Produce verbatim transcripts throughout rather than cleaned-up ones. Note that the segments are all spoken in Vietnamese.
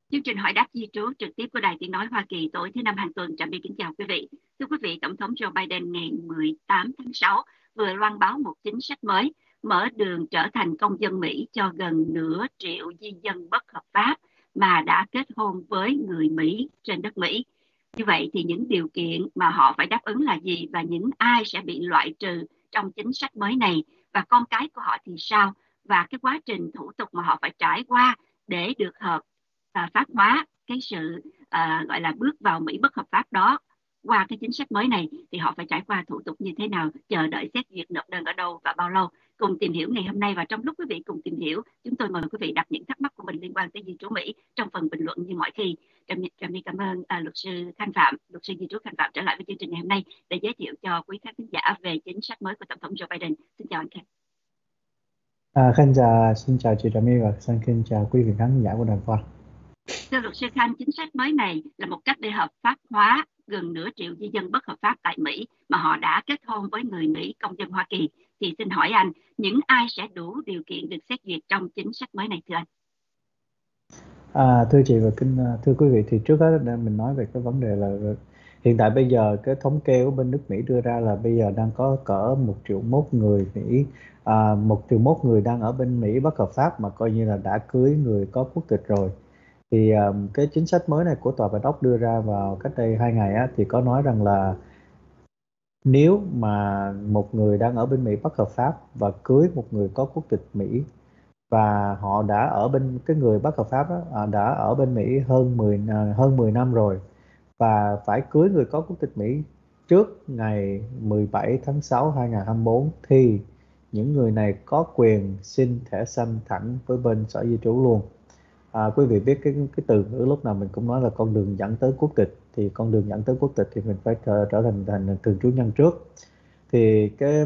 Chương trình hỏi đáp di trú trực tiếp của Đài Tiếng nói Hoa Kỳ tối thứ năm hàng tuần. Trà My kính chào quý vị. Thưa quý vị, Tổng thống Joe Biden ngày mười tám tháng sáu vừa loan báo một chính sách mới mở đường trở thành công dân Mỹ cho gần nửa triệu di dân bất hợp pháp mà đã kết hôn với người Mỹ trên đất Mỹ. Như vậy thì những điều kiện mà họ phải đáp ứng là gì, và những ai sẽ bị loại trừ trong chính sách mới này, và con cái của họ thì sao, và cái quá trình thủ tục mà họ phải trải qua để được hợp à, pháp hóa cái sự à, gọi là bước vào Mỹ bất hợp pháp đó. Qua cái chính sách mới này thì họ phải trải qua thủ tục như thế nào, chờ đợi xét duyệt, nộp đơn ở đâu và bao lâu. Cùng tìm hiểu ngày hôm nay, và trong lúc quý vị cùng tìm hiểu, chúng tôi mời quý vị đặt những thắc mắc của mình liên quan tới di trú Mỹ trong phần bình luận như mọi khi. Trà My cảm ơn à, luật sư Khanh Phạm, luật sư di trú Khanh Phạm trở lại với chương trình ngày hôm nay để giới thiệu cho quý khán thính giả về chính sách mới của Tổng thống Joe Biden. Xin chào anh Khanh. À, Khanh chào, xin chào chị Trà My và xin kính chào quý vị khán giả của đài Voa. Thưa luật sư Khanh, chính sách mới này là một cách để hợp pháp hóa gần nửa triệu di dân bất hợp pháp tại Mỹ mà họ đã kết hôn với người Mỹ công dân Hoa Kỳ. Thì xin hỏi anh, những ai sẽ đủ điều kiện được xét duyệt trong chính sách mới này thưa anh? À, thưa chị và kính thưa quý vị, thì trước hết để mình nói về cái vấn đề là hiện tại bây giờ cái thống kê của bên nước Mỹ đưa ra là bây giờ đang có cỡ một triệu mốt người Mỹ, à, một triệu mốt người đang ở bên Mỹ bất hợp pháp mà coi như là đã cưới người có quốc tịch rồi. Thì um, cái chính sách mới này của tòa Bạch Ốc đưa ra vào cách đây hai ngày á, thì có nói rằng là nếu mà một người đang ở bên Mỹ bất hợp pháp và cưới một người có quốc tịch Mỹ, và họ đã ở bên cái người bất hợp pháp đó, à, đã ở bên Mỹ hơn mười à, hơn mười năm rồi, và phải cưới người có quốc tịch Mỹ trước ngày mười bảy tháng sáu năm hai nghìn không trăm hai mươi bốn, thì những người này có quyền xin thẻ xanh thẳng với bên sở di trú luôn. À, quý vị biết cái cái từ ngữ lúc nào mình cũng nói là con đường dẫn tới quốc tịch, thì con đường dẫn tới quốc tịch thì mình phải trở, trở thành thành thường trú nhân trước. Thì cái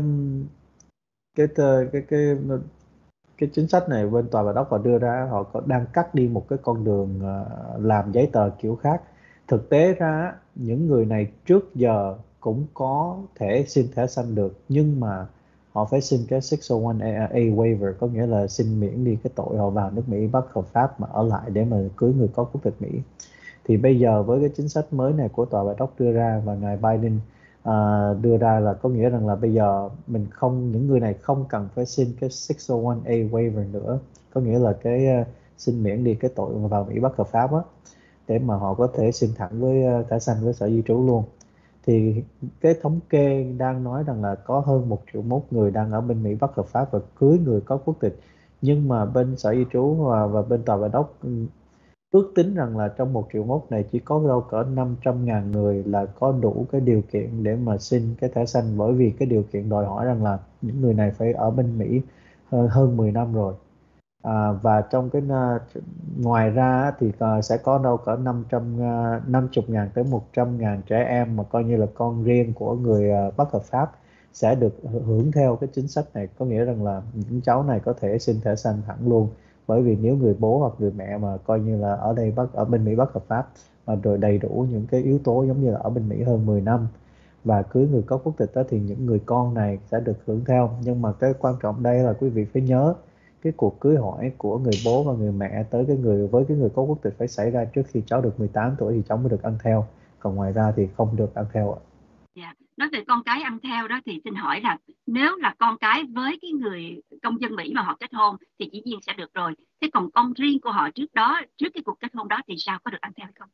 cái cái cái, cái cái chính sách này bên tòa bạch ốc họ đưa ra, họ có đang cắt đi một cái con đường ờ, làm giấy tờ kiểu khác. Thực tế ra những người này trước giờ cũng có thể xin thẻ xanh được, nhưng mà họ phải xin cái sáu không một A, A waiver, có nghĩa là xin miễn đi cái tội họ vào nước Mỹ bất hợp pháp mà ở lại để mà cưới người có quốc tịch Mỹ. Thì bây giờ với cái chính sách mới này của tòa bạch ốc đưa ra và ngài Biden à, đưa ra, là có nghĩa rằng là bây giờ mình không những người này không cần phải xin cái sáu không một A waiver nữa, có nghĩa là cái uh, xin miễn đi cái tội mà vào Mỹ bất hợp pháp á, để mà họ có thể xin thẳng với uh, thẻ xanh với sở di trú luôn. Thì cái thống kê đang nói rằng là có hơn một triệu mốt người đang ở bên Mỹ bất hợp pháp và cưới người có quốc tịch, nhưng mà bên sở di trú và, và bên tòa bạch ốc ước tính rằng là trong một triệu mốt này chỉ có đâu cỡ năm trăm ngàn người là có đủ cái điều kiện để mà xin cái thẻ xanh, bởi vì cái điều kiện đòi hỏi rằng là những người này phải ở bên Mỹ hơn, hơn mười năm rồi. À, và trong cái uh, ngoài ra thì uh, sẽ có đâu cỡ năm trăm uh, năm mươi ngàn tới một trăm ngàn trẻ em mà coi như là con riêng của người uh, bất hợp pháp sẽ được hưởng theo cái chính sách này, có nghĩa rằng là những cháu này có thể xin thẻ xanh thẳng luôn. Bởi vì nếu người bố hoặc người mẹ mà coi như là ở đây bất ở bên Mỹ bất hợp pháp mà rồi đầy đủ những cái yếu tố giống như là ở bên Mỹ hơn mười năm và cưới người có quốc tịch đó, thì những người con này sẽ được hưởng theo. Nhưng mà cái quan trọng đây là quý vị phải nhớ cái cuộc cưới hỏi của người bố và người mẹ tới cái người với cái người có quốc tịch phải xảy ra trước khi cháu được mười tám tuổi thì cháu mới được ăn theo, còn ngoài ra thì không được ăn theo ạ. Dạ. Nói về con cái ăn theo đó thì xin hỏi là nếu là con cái với cái người công dân Mỹ mà họ kết hôn thì dĩ nhiên sẽ được rồi. Thế còn con riêng của họ trước đó, trước cái cuộc kết hôn đó thì sao, có được ăn theo hay không?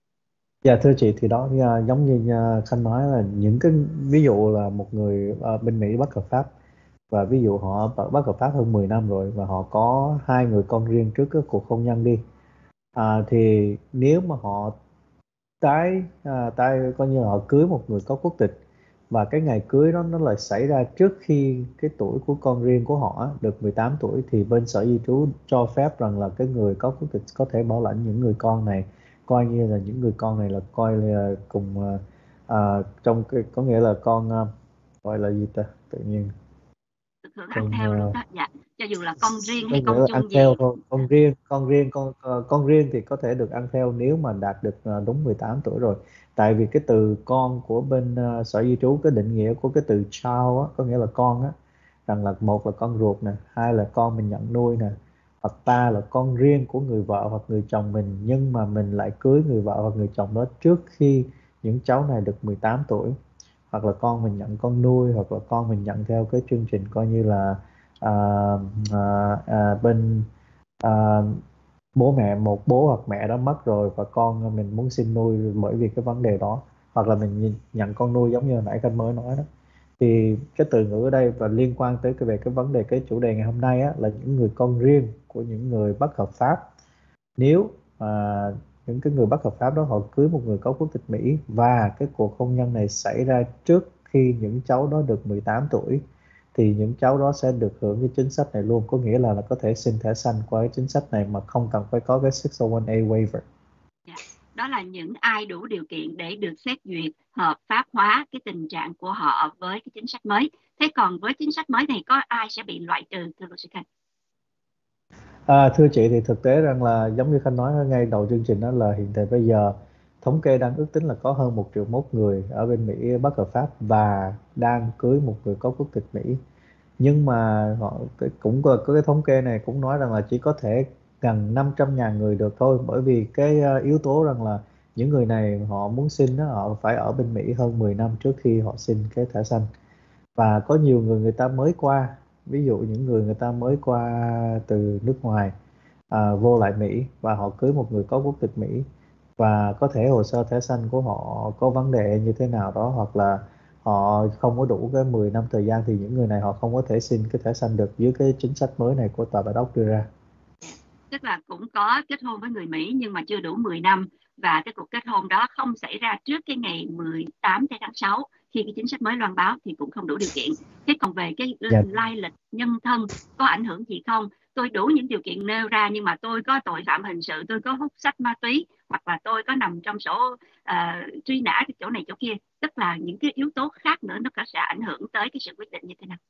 Dạ thưa chị, thì đó à, giống như à, Khanh nói là những cái ví dụ là một người à, bên Mỹ bất hợp pháp, và ví dụ họ bất bất hợp pháp hơn mười năm rồi và họ có hai người con riêng trước cái cuộc hôn nhân đi, à, thì nếu mà họ tái à, tái coi như là họ cưới một người có quốc tịch, và cái ngày cưới đó nó lại xảy ra trước khi cái tuổi của con riêng của họ á, được mười tám tuổi, thì bên sở di trú cho phép rằng là cái người có quốc tịch có thể bảo lãnh những người con này, coi như là những người con này là coi là cùng à, à, trong cái có nghĩa là con à, gọi là gì ta, tự nhiên Được hưởng ăn con theo luôn à, đó. Dạ. Cho dù là con riêng có hay nghĩa con là ăn chung theo gì. thôi, con riêng con riêng con ờ, con riêng thì có thể được ăn theo nếu mà đạt được ờ, đúng mười tám tuổi rồi. Tại vì cái từ con của bên ờ, sở di trú, cái định nghĩa của cái từ child á, có nghĩa là con á, rằng là một là con ruột nè, hai là con mình nhận nuôi nè, hoặc ta là con riêng của người vợ hoặc người chồng mình, nhưng mà mình lại cưới người vợ hoặc người chồng đó trước khi những cháu này được mười tám tuổi, hoặc là con mình nhận con nuôi, hoặc là con mình nhận theo cái chương trình coi như là à, à, à, bên à, bố mẹ, một bố hoặc mẹ đó mất rồi và con mình muốn xin nuôi bởi vì cái vấn đề đó, hoặc là mình nhìn- nhận con nuôi giống như hồi nãy Khanh mới nói đó. Thì cái từ ngữ ở đây và liên quan tới cái về cái vấn đề cái chủ đề ngày hôm nay á, là những người con riêng của những người bất hợp pháp. Nếu mà những cái người bất hợp pháp đó họ cưới một người có quốc tịch Mỹ và cái cuộc hôn nhân này xảy ra trước khi những cháu đó được mười tám tuổi, thì những cháu đó sẽ được hưởng cái chính sách này luôn, có nghĩa là, là có thể xin thẻ xanh qua cái chính sách này mà không cần phải có cái sáu không một A waiver. Dạ. Đó là những ai đủ điều kiện để được xét duyệt hợp pháp hóa cái tình trạng của họ với cái chính sách mới. Thế còn với chính sách mới này có ai sẽ bị loại trừ, thưa luật sư Khanh? À, thưa chị, thì thực tế rằng là giống như Khanh nói ngay đầu chương trình đó, là hiện tại bây giờ thống kê đang ước tính là có hơn một triệu mốt người ở bên Mỹ bất hợp pháp và đang cưới một người có quốc tịch Mỹ. Nhưng mà họ cái, cũng có, có cái thống kê này cũng nói rằng là chỉ có thể gần năm trăm ngàn người được thôi, bởi vì cái ờ, yếu tố rằng là những người này họ muốn xin đó, họ phải ở bên Mỹ hơn mười năm trước khi họ xin cái thẻ xanh. Và có nhiều người người ta mới qua, ví dụ những người người ta mới qua từ nước ngoài à, vô lại Mỹ và họ cưới một người có quốc tịch Mỹ, và có thể hồ sơ thẻ xanh của họ có vấn đề như thế nào đó, hoặc là họ không có đủ cái mười năm thời gian, thì những người này họ không có thể xin cái thẻ xanh được dưới cái chính sách mới này của tòa Bạch Ốc đưa ra. Tức là cũng có kết hôn với người Mỹ nhưng mà chưa đủ mười năm, và cái cuộc kết hôn đó không xảy ra trước cái ngày mười tám tháng sáu khi cái chính sách mới loan báo thì cũng không đủ điều kiện. Thế còn về cái Dạ. lai lịch nhân thân có ảnh hưởng gì không? Tôi đủ những điều kiện nêu ra nhưng mà tôi có tội phạm hình sự, tôi có hút sách ma túy, hoặc là tôi có nằm trong sổ uh, truy nã cái chỗ này chỗ kia, tức là những cái yếu tố khác nữa nó có sẽ ảnh hưởng tới cái sự quyết định như thế nào?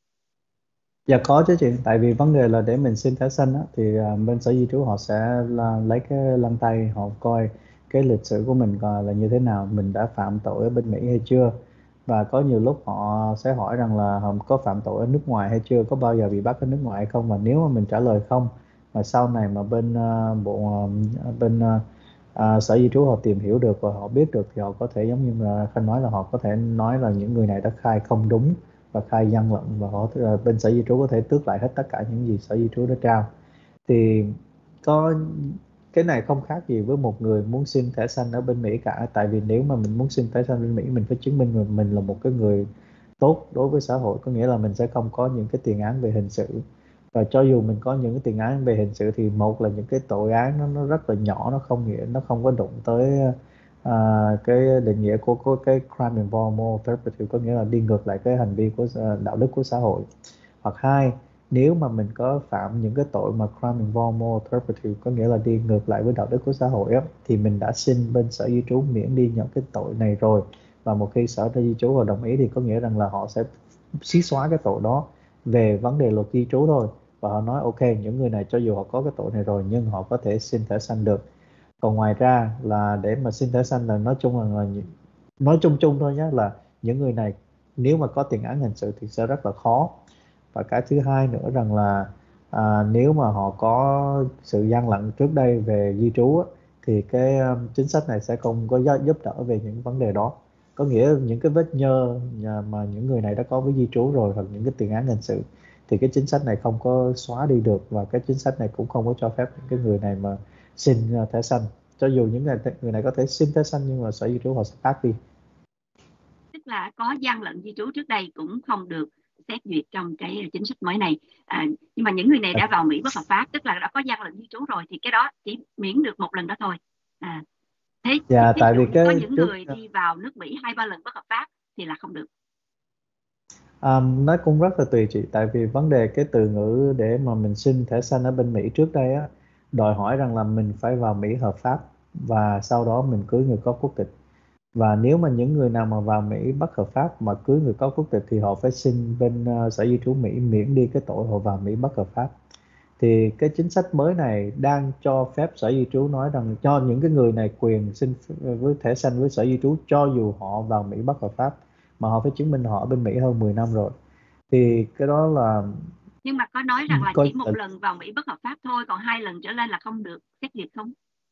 Dạ có chứ chị, tại vì vấn đề là để mình xin thẻ xanh á, thì à, bên sở di trú họ sẽ là, lấy cái lăn tay họ coi cái lịch sử của mình coi là như thế nào, mình đã phạm tội ở bên Mỹ hay chưa, và có nhiều lúc họ sẽ hỏi rằng là họ có phạm tội ở nước ngoài hay chưa, có bao giờ bị bắt ở nước ngoài hay không, và nếu mà mình trả lời không, mà sau này mà bên à, bộ à, bên à, à, sở di trú họ tìm hiểu được và họ biết được, thì họ có thể giống như là Khanh nói, là họ có thể nói là những người này đã khai không đúng và khai gian lận, và họ ờ, bên sở di trú có thể tước lại hết tất cả những gì sở di trú đã trao. Thì có cái này không khác gì với một người muốn xin thẻ xanh ở bên Mỹ cả, tại vì nếu mà mình muốn xin thẻ xanh bên Mỹ, mình phải chứng minh mình, mình là một cái người tốt đối với xã hội, có nghĩa là mình sẽ không có những cái tiền án về hình sự, và cho dù mình có những cái tiền án về hình sự thì một là những cái tội án nó, nó rất là nhỏ, nó không nghĩa nó không có đụng tới à, cái định nghĩa của, của cái crime involving moral turpitude, có nghĩa là đi ngược lại cái hành vi của à, đạo đức của xã hội. Hoặc hai, nếu mà mình có phạm những cái tội mà crime involving moral turpitude, có nghĩa là đi ngược lại với đạo đức của xã hội á, thì mình đã xin bên sở di trú miễn đi những cái tội này rồi, và một khi sở di trú họ đồng ý thì có nghĩa rằng là họ sẽ xí xóa cái tội đó về vấn đề luật di trú thôi, và họ nói ok, những người này cho dù họ có cái tội này rồi nhưng họ có thể xin thẻ xanh được. Còn ngoài ra là để mà xin thẻ xanh là nói chung là, là nói chung chung thôi nhé, là những người này nếu mà có tiền án hình sự thì sẽ rất là khó. Và cái thứ hai nữa rằng là à, nếu mà họ có sự gian lận trước đây về di trú á, thì cái um, chính sách này sẽ không có giúp giúp đỡ về những vấn đề đó, có nghĩa những cái vết nhơ nhà mà những người này đã có với di trú rồi, hoặc những cái tiền án hình sự, thì cái chính sách này không có xóa đi được, và cái chính sách này cũng không có cho phép những cái người này mà xin uh, thẻ xanh, cho dù những người, người này có thể xin thẻ xanh nhưng mà sở di trú họ sẽ phát đi. Tức là có gian lận di trú trước đây cũng không được xét duyệt trong cái chính sách mới này. À, nhưng mà những người này đã vào Mỹ bất hợp pháp, tức là đã có gian lận di trú rồi, thì cái đó chỉ miễn được một lần đó thôi. À, thế Dạ, ví tại dụ vì như có cái những trước người đi vào nước Mỹ hai ba lần bất hợp pháp thì là không được. À, nó cũng rất là tùy chị, tại vì vấn đề cái từ ngữ để mà mình xin thẻ xanh ở bên Mỹ trước đây á, đòi hỏi rằng là mình phải vào Mỹ hợp pháp và sau đó mình cưới người có quốc tịch. Và nếu mà những người nào mà vào Mỹ bất hợp pháp mà cưới người có quốc tịch thì họ phải xin bên uh, sở di trú Mỹ miễn đi cái tội họ vào Mỹ bất hợp pháp. Thì cái chính sách mới này đang cho phép sở di trú nói rằng cho những cái người này quyền xin với thẻ xanh với sở di trú cho dù họ vào Mỹ bất hợp pháp, mà họ phải chứng minh họ ở bên Mỹ hơn mười năm rồi. Thì cái đó là Nhưng mà có nói rằng là Coi chỉ một lần vào Mỹ bất hợp pháp thôi, còn hai lần trở lên là không được xét duyệt không?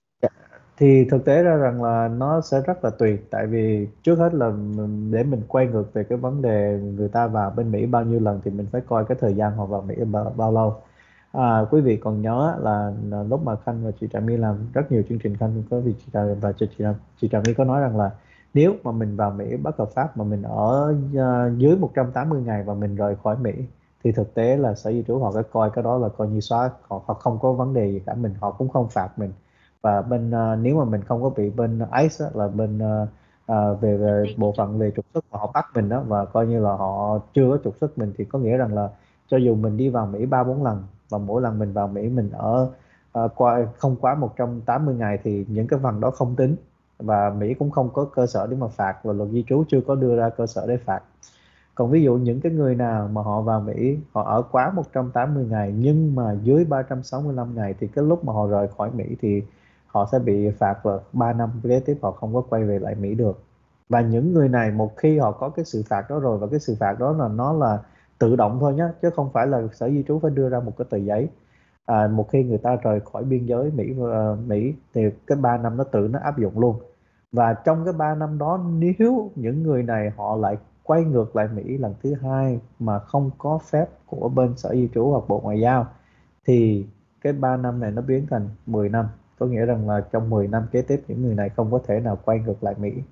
thì thực tế ra rằng là nó sẽ rất là tùy, tại vì trước hết là mình- để mình quay ngược về cái vấn đề người ta vào bên Mỹ bao nhiêu lần thì mình phải coi cái thời gian họ vào Mỹ bao, bao lâu. À, quý vị còn nhớ là, là lúc mà Khanh và chị Trà My làm rất nhiều chương trình, Khanh có vì chị Trà và chị, chị, chị Trà My có nói rằng là nếu mà mình vào Mỹ bất hợp pháp mà mình ở uh, dưới một trăm tám mươi ngày và mình rời khỏi Mỹ thì thực tế là Sở Di trú họ sẽ coi cái đó là coi như xóa, họ, họ không có vấn đề gì cả, mình họ cũng không phạt mình. Và bên ờ, nếu mà mình không có bị bên i xê á, là bên ờ, ờ, về về Đi bộ phận về trục xuất mà họ bắt mình đó, và coi như là họ chưa có trục xuất mình, thì có nghĩa rằng là cho dù mình đi vào Mỹ ba bốn lần và mỗi lần mình vào Mỹ mình ở ờ, qua không quá một trăm tám mươi ngày thì những cái phần đó không tính, và Mỹ cũng không có cơ sở để mà phạt, và luật di trú chưa có đưa ra cơ sở để phạt. Còn ví dụ những cái người nào mà họ vào Mỹ họ ở quá một trăm tám mươi ngày nhưng mà dưới ba trăm sáu mươi lăm ngày thì cái lúc mà họ rời khỏi Mỹ thì họ sẽ bị phạt vào ba năm kế tiếp, họ không có quay về lại Mỹ được. Và những người này một khi họ có cái sự phạt đó rồi, và cái sự phạt đó là nó là tự động thôi nhé, chứ không phải là Sở Di trú phải đưa ra một cái tờ giấy. À, một khi người ta rời khỏi biên giới Mỹ uh, Mỹ thì cái ba năm nó tự nó áp dụng luôn. Và trong cái ba năm đó, nếu những người này họ lại quay ngược lại Mỹ lần thứ hai mà không có phép của bên Sở Di trú hoặc Bộ Ngoại giao thì cái ba năm này nó biến thành mười năm, có nghĩa rằng là trong mười năm kế tiếp những người này không có thể nào quay ngược lại Mỹ.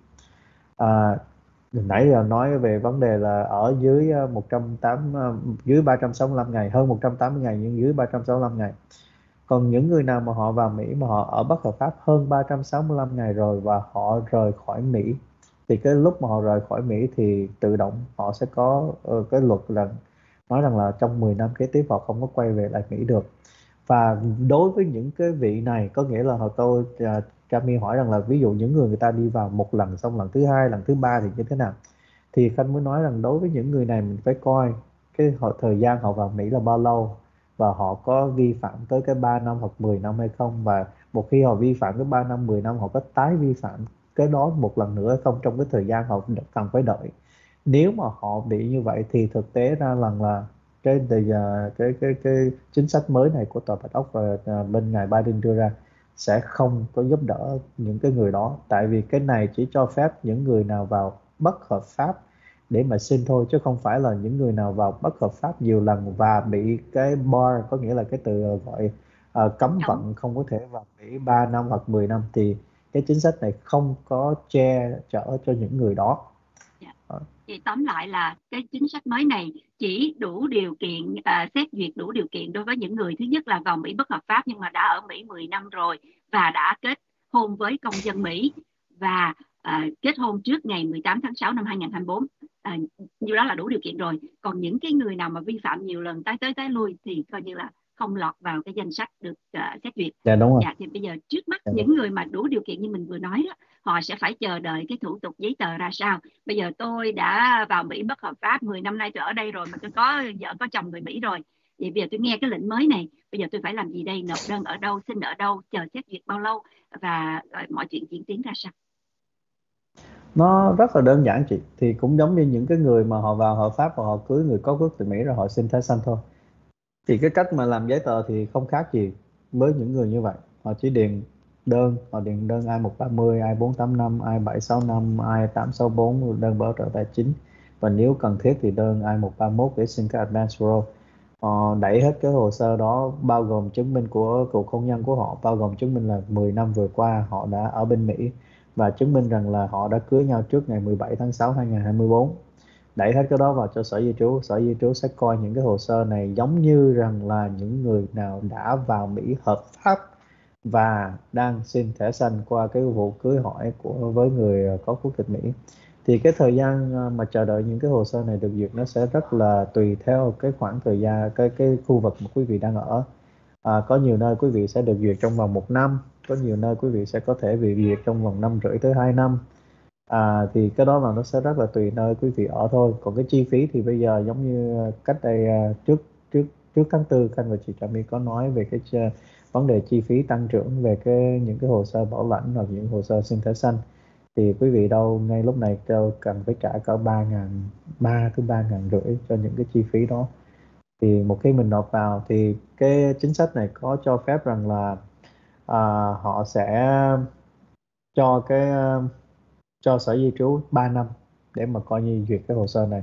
À, nãy giờ nói về vấn đề là ở dưới ờ, một trăm tám mươi, dưới ba trăm sáu mươi lăm ngày, hơn một trăm tám mươi ngày nhưng dưới ba trăm sáu mươi lăm ngày. Còn những người nào mà họ vào Mỹ mà họ ở bất hợp pháp hơn ba trăm sáu mươi lăm ngày rồi và họ rời khỏi Mỹ thì cái lúc mà họ rời khỏi Mỹ thì tự động họ sẽ có ờ, cái luật là nói rằng là trong mười năm kế tiếp họ không có quay về lại Mỹ được. Và đối với những cái vị này, có nghĩa là họ tôi uh, Cami hỏi rằng là ví dụ những người người ta đi vào một lần xong lần thứ hai lần thứ ba thì như thế nào, thì Khanh mới nói rằng đối với những người này mình phải coi cái họ, thời gian họ vào Mỹ là bao lâu, và họ có vi phạm tới cái ba năm hoặc mười năm hay không, và một khi họ vi phạm cái ba năm mười năm họ có tái vi phạm cái đó một lần nữa hay không trong cái thời gian họ cần phải đợi. Nếu mà họ bị như vậy thì thực tế ra rằng là cái cái cái cái, cái chính sách mới này của tòa Bạch Ốc và à, bên ngài Biden đưa ra sẽ không có giúp đỡ những cái người đó, tại vì cái này chỉ cho phép những người nào vào bất hợp pháp để mà xin thôi, chứ không phải là những người nào vào bất hợp pháp nhiều lần và bị cái bar, có nghĩa là cái từ gọi uh, cấm Cấm. vận không có thể vào Mỹ ba năm hoặc mười năm, thì cái chính sách này không có che chở cho những người đó. Dạ. Đó. Thì tóm lại là cái chính sách mới này chỉ đủ điều kiện, à, xét duyệt đủ điều kiện đối với những người thứ nhất là vào Mỹ bất hợp pháp nhưng mà đã ở Mỹ mười năm rồi và đã kết hôn với công dân Mỹ và à, kết hôn trước ngày mười tám tháng sáu năm hai nghìn không trăm hai mươi bốn. À, như đó là đủ điều kiện rồi. Còn những cái người nào mà vi phạm nhiều lần tái tới tái lui thì coi như là không lọt vào cái danh sách được uh, xét duyệt. Dạ đúng rồi. Dạ, thì bây giờ trước mắt Dạ, đúng. những người mà đủ điều kiện như mình vừa nói đó, họ sẽ phải chờ đợi cái thủ tục giấy tờ ra sao. Bây giờ tôi đã vào Mỹ bất hợp pháp, mười năm nay tôi ở đây rồi mà tôi có vợ có chồng người Mỹ rồi. Vậy bây giờ tôi nghe cái lệnh mới này, bây giờ tôi phải làm gì đây? Nộp đơn ở đâu, xin ở đâu, chờ xét duyệt bao lâu và rồi mọi chuyện diễn tiến ra sao? Nó rất là đơn giản chị, thì cũng giống như những cái người mà họ vào hợp pháp và họ cưới người có quốc tịch Mỹ rồi họ xin thẻ xanh thôi. Thì cái cách mà làm giấy tờ thì không khác gì với những người như vậy. Họ chỉ điền đơn, họ điền đơn I một ba mươi, I bốn tám năm, I bảy sáu năm, I tám sáu bốn, đơn bảo trợ tài chính. Và nếu cần thiết thì đơn I một ba mốt để xin cái advance parole. Họ đẩy hết cái hồ sơ đó, bao gồm chứng minh của cuộc hôn nhân của họ, bao gồm chứng minh là mười năm vừa qua họ đã ở bên Mỹ, và chứng minh rằng là họ đã cưới nhau trước ngày mười bảy tháng sáu năm hai nghìn không trăm hai mươi bốn. Đẩy hết cái đó vào cho Sở Di trú, Sở Di trú sẽ coi những cái hồ sơ này giống như rằng là những người nào đã vào Mỹ hợp pháp và đang xin thẻ xanh qua cái vụ cưới hỏi của với người có quốc tịch Mỹ. Thì cái thời gian ờ, mà chờ đợi những cái hồ sơ này được duyệt nó sẽ rất là tùy theo cái khoảng thời gian, cái cái khu vực mà quý vị đang ở. À, có nhiều nơi quý vị sẽ được duyệt trong vòng một năm, có nhiều nơi quý vị sẽ có thể bị duyệt trong vòng năm rưỡi tới hai năm. À, thì cái đó là nó sẽ rất là tùy nơi quý vị ở thôi. Còn cái chi phí thì bây giờ giống như cách đây à, trước trước trước tháng tư, Khanh và chị Trà My có nói về cái ch- vấn đề chi phí tăng trưởng về cái những cái hồ sơ bảo lãnh hoặc những hồ sơ xin thẻ xanh, thì quý vị đâu ngay lúc này đâu cần phải trả cỡ ba ngàn ba tới ba ngàn rưỡi cho những cái chi phí đó. Thì một khi mình nộp vào thì cái chính sách này có cho phép rằng là à, họ sẽ cho cái ờ, cho sở di trú ba năm để mà coi như duyệt cái hồ sơ này.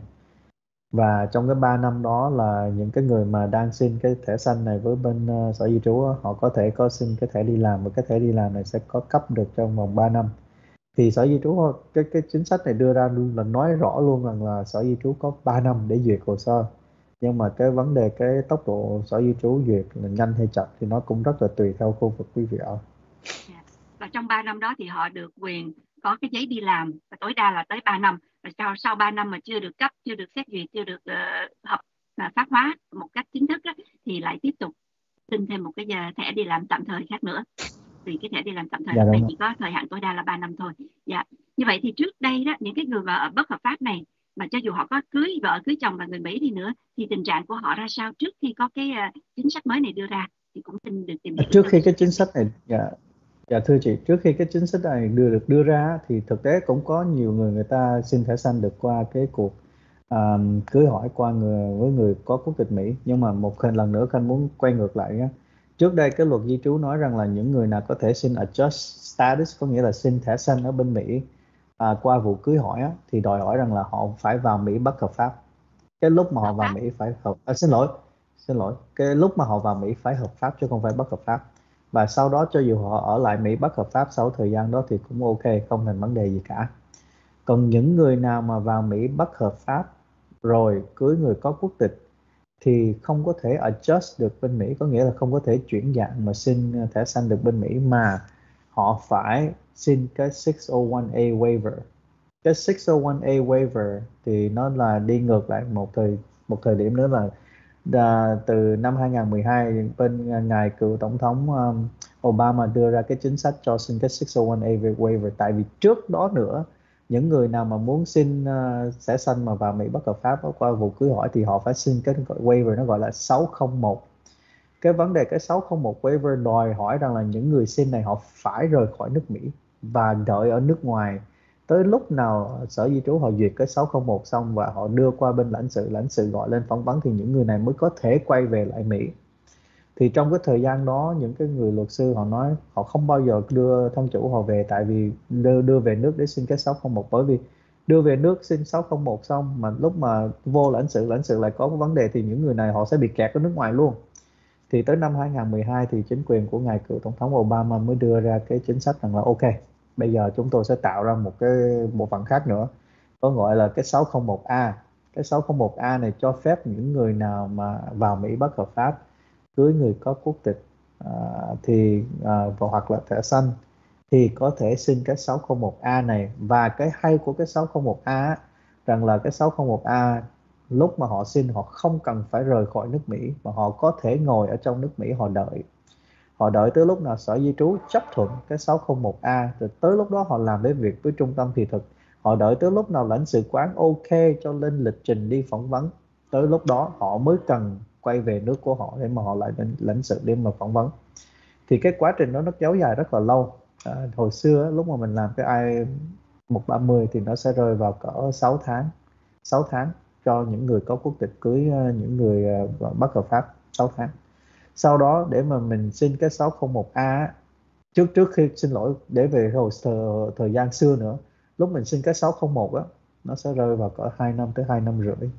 Và trong cái ba năm đó là những cái người mà đang xin cái thẻ xanh này với bên ờ, sở di trú á, họ có thể có xin cái thẻ đi làm, và cái thẻ đi làm này sẽ có cấp được trong vòng ba năm. Thì sở di trú cái cái chính sách này đưa ra luôn là nói rõ luôn rằng là sở di trú có ba năm để duyệt hồ sơ. Nhưng mà cái vấn đề cái tốc độ sở di trú duyệt là nhanh hay chậm thì nó cũng rất là tùy theo khu vực quý vị ở. Dạ. Và trong ba năm đó thì họ được quyền có cái giấy đi làm, và tối đa là tới ba năm. Và sau sau ba năm mà chưa được cấp, chưa được xét duyệt, chưa được uh, hợp uh, pháp hóa một cách chính thức đó, thì lại tiếp tục xin thêm một cái giờ thẻ đi làm tạm thời khác nữa. Thì cái thẻ đi làm tạm thời Dạ lúc đúng này rồi. chỉ có thời hạn tối đa là ba năm thôi. Dạ. Như vậy thì trước đây đó, những cái người mà ở bất hợp pháp này, mà cho dù họ có cưới vợ cưới chồng là người Mỹ đi nữa, thì tình trạng của họ ra sao trước khi có cái uh, chính sách mới này đưa ra, thì cũng xin được tìm hiểu Trước thêm khi một cái chút chính chi tiết. sách này, dạ, dạ thưa chị, trước khi cái chính sách này đưa được đưa ra thì thực tế cũng có nhiều người người ta xin thẻ xanh được qua cái cuộc à, cưới hỏi qua người với người có quốc tịch Mỹ. Nhưng mà một lần lần nữa Khanh muốn quay ngược lại nhé. Trước đây cái luật di trú nói rằng là những người nào có thể xin adjust status, có nghĩa là xin thẻ xanh ở bên Mỹ à, qua vụ cưới hỏi á, thì đòi hỏi rằng là họ phải vào Mỹ bất hợp pháp. Cái lúc mà họ Hợp vào pháp. Mỹ phải hợp à, xin lỗi xin lỗi cái lúc mà họ vào Mỹ phải hợp pháp chứ không phải bất hợp pháp. Và sau đó cho dù họ ở lại Mỹ bất hợp pháp sau thời gian đó thì cũng ok, không thành vấn đề gì cả. Còn những người nào mà vào Mỹ bất hợp pháp rồi cưới người có quốc tịch thì không có thể adjust được bên Mỹ, có nghĩa là không có thể chuyển dạng mà xin thẻ xanh được bên Mỹ, mà họ phải xin cái sáu không một A waiver. Cái sáu không một A waiver thì nó là đi ngược lại một thời một thời điểm nữa, là Đà, từ năm hai không một hai bên ngài cựu tổng thống um, Obama đưa ra cái chính sách cho xin cái sáu không một A waiver. Tại vì trước đó nữa, những người nào mà muốn xin uh, thẻ xanh mà vào Mỹ bất hợp pháp qua vụ cưới hỏi thì họ phải xin cái gọi waiver, nó gọi là sáu không một. Cái vấn đề cái sáu không một waiver đòi hỏi rằng là những người xin này họ phải rời khỏi nước Mỹ và đợi ở nước ngoài tới lúc nào sở di trú họ duyệt cái sáu không một xong và họ đưa qua bên lãnh sự, lãnh sự gọi lên phỏng vấn thì những người này mới có thể quay về lại Mỹ. Thì trong cái thời gian đó, những cái người luật sư họ nói họ không bao giờ đưa thân chủ họ về, tại vì đưa, đưa về nước để xin cái sáu không một, bởi vì đưa về nước xin sáu không một xong mà lúc mà vô lãnh sự, lãnh sự lại có cái vấn đề thì những người này họ sẽ bị kẹt ở nước ngoài luôn. Thì tới năm hai không một hai thì chính quyền của ngài cựu tổng thống Obama mới đưa ra cái chính sách rằng là ok, bây giờ chúng tôi sẽ tạo ra một cái bộ phận khác nữa, có gọi là cái sáu không một A. Cái sáu không một A này cho phép những người nào mà vào Mỹ bất hợp pháp, cưới người có quốc tịch à, thì à, hoặc là thẻ xanh thì có thể xin cái sáu không một A này. Và cái hay của cái sáu không một A á, rằng là cái sáu không một A lúc mà họ xin họ không cần phải rời khỏi nước Mỹ, mà họ có thể ngồi ở trong nước Mỹ họ đợi. Họ đợi tới lúc nào sở di trú chấp thuận cái sáu không một A rồi tới lúc đó họ làm với việc với trung tâm thị thực. Họ đợi tới lúc nào lãnh sự quán ok cho lên lịch trình đi phỏng vấn, tới lúc đó họ mới cần quay về nước của họ để mà họ lại đến lãnh sự để mà phỏng vấn. Thì cái quá trình đó nó kéo dài rất là lâu. À, hồi xưa lúc mà mình làm cái I một ba mươi thì nó sẽ rơi vào cỡ sáu tháng sáu tháng cho những người có quốc tịch cưới ờ, những người ờ, bất hợp pháp, sáu tháng. Sau đó để mà mình xin cái sáu không một A á, trước trước khi xin lỗi để về hồi thời, thời gian xưa nữa, lúc mình xin cái sáu không một á, nó sẽ rơi vào cỡ hai năm tới hai năm rưỡi.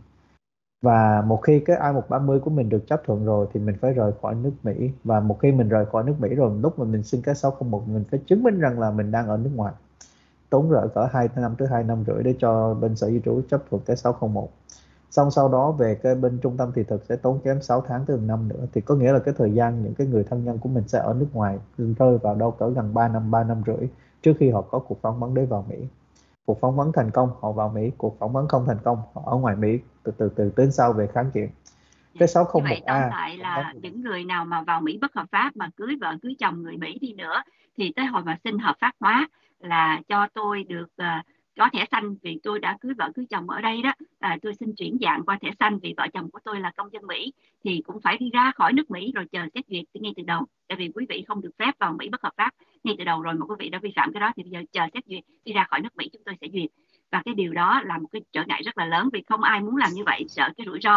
Và một khi cái I một ba mươi của mình được chấp thuận rồi thì mình phải rời khỏi nước Mỹ. Và một khi mình rời khỏi nước Mỹ rồi, lúc mà mình xin cái sáu không một mình phải chứng minh rằng là mình đang ở nước ngoài, tốn rỡ cỡ hai năm tới hai năm rưỡi để cho bên sở di trú chấp thuận cái sáu không một. Xong sau đó về cái bên trung tâm thị thực sẽ tốn kém sáu tháng tới một năm nữa. Thì có nghĩa là cái thời gian những cái người thân nhân của mình sẽ ở nước ngoài rơi vào đâu cỡ gần ba năm, ba năm rưỡi trước khi họ có cuộc phỏng vấn để vào Mỹ. Cuộc phỏng vấn thành công họ vào Mỹ, cuộc phỏng vấn không thành công họ ở ngoài Mỹ, từ từ từ đến sau về kháng kiện. Dạ. Cái Như vậy tóm sáu không một A lại cũng có là nhiều. những người nào mà vào Mỹ bất hợp pháp mà cưới vợ cưới chồng người Mỹ đi nữa, thì tới hồi mà xin hợp pháp hóa là cho tôi được uh, có thẻ xanh vì tôi đã cưới vợ cưới chồng ở đây đó, à, tôi xin chuyển dạng qua thẻ xanh vì vợ chồng của tôi là công dân Mỹ, thì cũng phải đi ra khỏi nước Mỹ rồi chờ xét duyệt ngay từ đầu. Tại vì quý vị không được phép vào Mỹ bất hợp pháp ngay từ đầu rồi, mà quý vị đã vi phạm cái đó thì bây giờ chờ xét duyệt, đi ra khỏi nước Mỹ chúng tôi sẽ duyệt. Và cái điều đó là một cái trở ngại rất là lớn, vì không ai muốn làm như vậy, sợ cái rủi ro.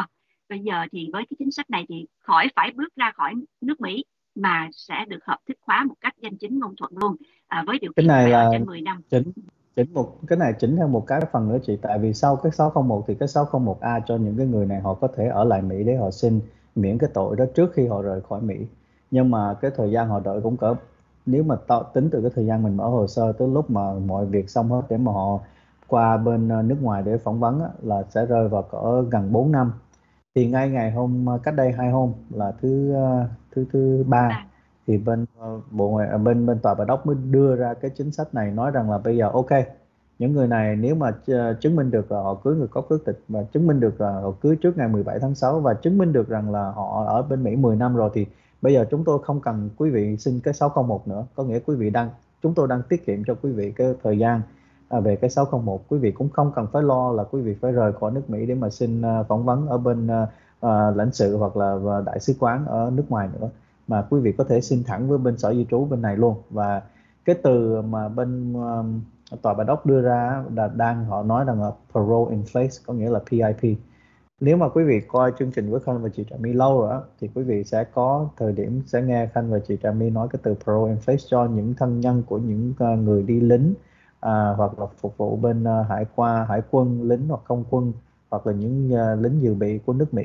bây giờ thì với cái chính sách này thì khỏi phải bước ra khỏi nước Mỹ mà sẽ được hợp thức hóa một cách danh chính ngôn thuận luôn, à, với điều Cái kiện này phải ở là trên mười năm. chỉnh chỉnh một cái này chỉnh theo một cái phần nữa chị, tại vì sau cái sáu không một thì cái sáu không một A cho những cái người này họ có thể ở lại Mỹ để họ xin miễn cái tội đó trước khi họ rời khỏi Mỹ. Nhưng mà cái thời gian họ đợi cũng cỡ, nếu mà to, tính từ cái thời gian mình mở hồ sơ tới lúc mà mọi việc xong hết để mà họ qua bên ờ, nước ngoài để phỏng vấn á, là sẽ rơi vào cỡ gần bốn năm. Thì ngay ngày hôm ờ, cách đây hai hôm là thứ ờ, thứ thứ ba, À, thì bên ờ, bộ ngoại à, bên bên tòa bạch ốc mới đưa ra cái chính sách này, nói rằng là bây giờ ok, những người này nếu mà ch- chứng minh được là họ cưới người có quốc tịch, và chứng minh được là họ cưới trước ngày mười bảy tháng sáu, và chứng minh được rằng là họ ở bên Mỹ mười năm rồi, thì bây giờ chúng tôi không cần quý vị xin cái sáu không một nữa. Có nghĩa quý vị đang chúng tôi đang tiết kiệm cho quý vị cái thời gian à, về cái sáu không một. Quý vị cũng không cần phải lo là quý vị phải rời khỏi nước Mỹ để mà xin à, phỏng vấn ở bên à, à, lãnh sự hoặc là à, đại sứ quán ở nước ngoài nữa, mà quý vị có thể xin thẳng với bên sở di trú bên này luôn. Và cái từ mà bên um, tòa bạch ốc đưa ra là đang họ nói rằng là parole in place, có nghĩa là pê i pê. Nếu mà quý vị coi chương trình với Khanh và chị Trà My lâu rồi á, thì quý vị sẽ có thời điểm sẽ nghe Khanh và chị Trà My nói cái từ parole in place cho những thân nhân của những uh, người đi lính, à, hoặc là phục vụ bên uh, hải qua hải quân, lính hoặc không quân, hoặc là những uh, lính dự bị của nước Mỹ.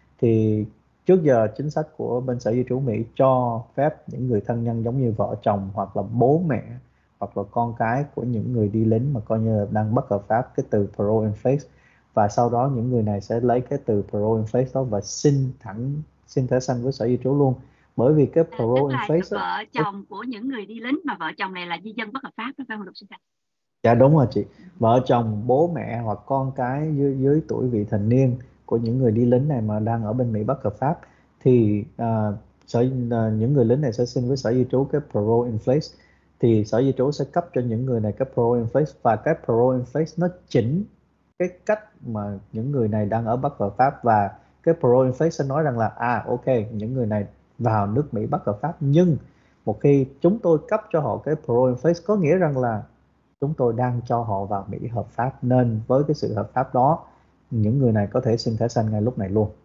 Thì trước giờ chính sách của bên sở di trú Mỹ cho phép những người thân nhân giống như vợ chồng hoặc là bố mẹ hoặc là con cái của những người đi lính mà coi như là đang bất hợp pháp cái từ parole in place, và sau đó những người này sẽ lấy cái từ parole in place đó và xin thẳng xin thẻ xanh với sở di trú luôn. Bởi vì cái à, tức parole in là place đó, vợ chồng của những người đi lính, mà vợ chồng này là di dân bất hợp pháp đó phải không luật sư? dạ đúng rồi chị, vợ chồng bố mẹ hoặc con cái dưới, dưới tuổi vị thành niên của những người đi lính này mà đang ở bên Mỹ bất hợp pháp, thì à, sở à, những người lính này sẽ xin với sở di trú cái parole in place. Thì sở di trú sẽ cấp cho những người này cái parole in place, và cái parole in place nó chỉnh cái cách mà những người này đang ở bất hợp pháp. Và cái parole in place sẽ nói rằng là à ok, những người này vào nước Mỹ bất hợp pháp, nhưng một khi chúng tôi cấp cho họ cái parole in place, có nghĩa rằng là chúng tôi đang cho họ vào Mỹ hợp pháp, nên với cái sự hợp pháp đó, những người này có thể xin thẻ xanh ngay lúc này luôn.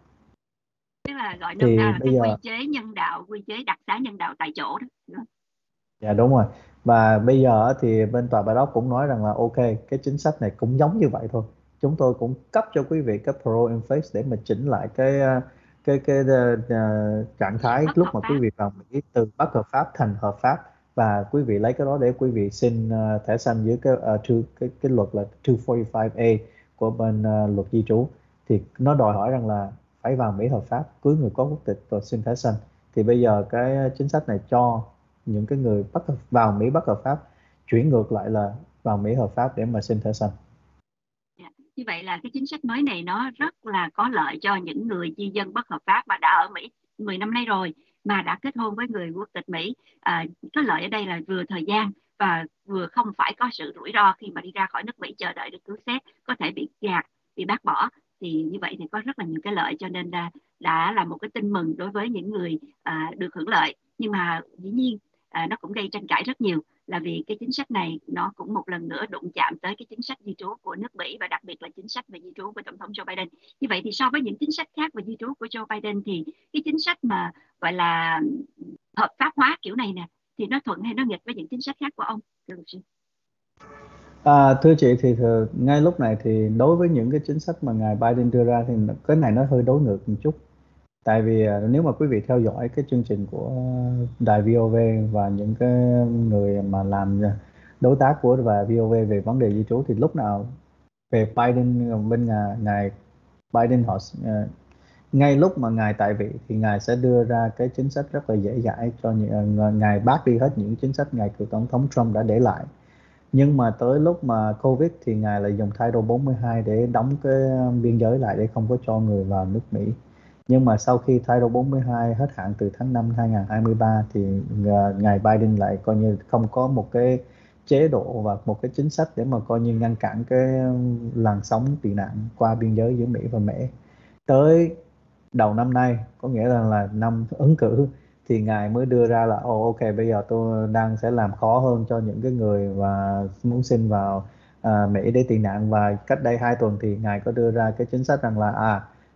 Tức là gọi nôm na Thì là bây cái giờ quy chế nhân đạo, quy chế đặc xá nhân đạo tại chỗ đó. dạ đúng rồi. Và bây giờ thì bên tòa bạch ốc cũng nói rằng là ok, cái chính sách này cũng giống như vậy thôi. Chúng tôi cũng cấp cho quý vị cái parole in place để mà chỉnh lại cái uh, cái cái uh, uh, trạng Dạng thái bất lúc hợp mà quý pháp. vị vào Mỹ từ bất hợp pháp thành hợp pháp, và quý vị lấy cái đó để quý vị xin uh, thẻ xanh dưới cái uh, two, cái cái luật là hai bốn năm A của bên uh, luật di trú. Thì nó đòi hỏi rằng là phải vào Mỹ hợp pháp, cưới người có quốc tịch rồi xin thẻ xanh. Thì bây giờ cái chính sách này cho những cái người bất hợp, vào Mỹ bất hợp pháp chuyển ngược lại là vào Mỹ hợp pháp để mà xin thẻ xanh. Dạ. Như vậy là cái chính sách mới này nó rất là có lợi cho những người di dân bất hợp pháp mà đã ở Mỹ mười năm nay rồi, mà đã kết hôn với người quốc tịch Mỹ. À, có lợi ở đây là vừa thời gian và vừa không phải có sự rủi ro khi mà đi ra khỏi nước Mỹ chờ đợi được cứu xét, có thể bị gạt, bị bác bỏ. Thì như vậy thì có rất là nhiều cái lợi, cho nên là đã là một cái tin mừng đối với những người à, được hưởng lợi. Nhưng mà dĩ nhiên à, nó cũng gây tranh cãi rất nhiều, là vì cái chính sách này nó cũng một lần nữa đụng chạm tới cái chính sách di trú của nước Mỹ, và đặc biệt là chính sách về di trú của tổng thống Joe Biden. Như vậy thì so với những chính sách khác về di trú của Joe Biden thì cái chính sách mà gọi là hợp pháp hóa kiểu này nè, thì nó thuận hay nó nghịch với những chính sách khác của ông? À, thưa chị thì thưa, ngay lúc này thì đối với những cái chính sách mà ngài Biden đưa ra thì cái này nó hơi đối ngược một chút. Tại vì à, nếu mà quý vị theo dõi cái chương trình của đài vê o vê và những cái người mà làm đối tác của và vê o vê về vấn đề di trú, thì lúc nào về Biden, bên ngài, ngài Biden họ à, ngay lúc mà ngài tại vị thì ngài sẽ đưa ra cái chính sách rất là dễ dãi cho những, à, ngài bác đi hết những chính sách ngài cựu tổng thống Trump đã để lại. Nhưng mà tới lúc mà Covid thì ngài lại dùng Title bốn mươi hai để đóng cái biên giới lại để không có cho người vào nước Mỹ. Nhưng mà sau khi Title bốn mươi hai hết hạn từ tháng năm hai nghìn không trăm hai mươi ba thì ngài Biden lại coi như không có một cái chế độ và một cái chính sách để mà coi như ngăn cản cái làn sóng tị nạn qua biên giới giữa Mỹ và Mỹ. Tới đầu năm nay, có nghĩa là là năm ứng cử, thì ngài mới đưa ra là ồ ok, bây giờ tôi đang sẽ làm khó hơn cho những cái người mà muốn xin vào à, Mỹ để tị nạn. Và cách đây hai tuần thì ngài có đưa ra cái chính sách rằng là à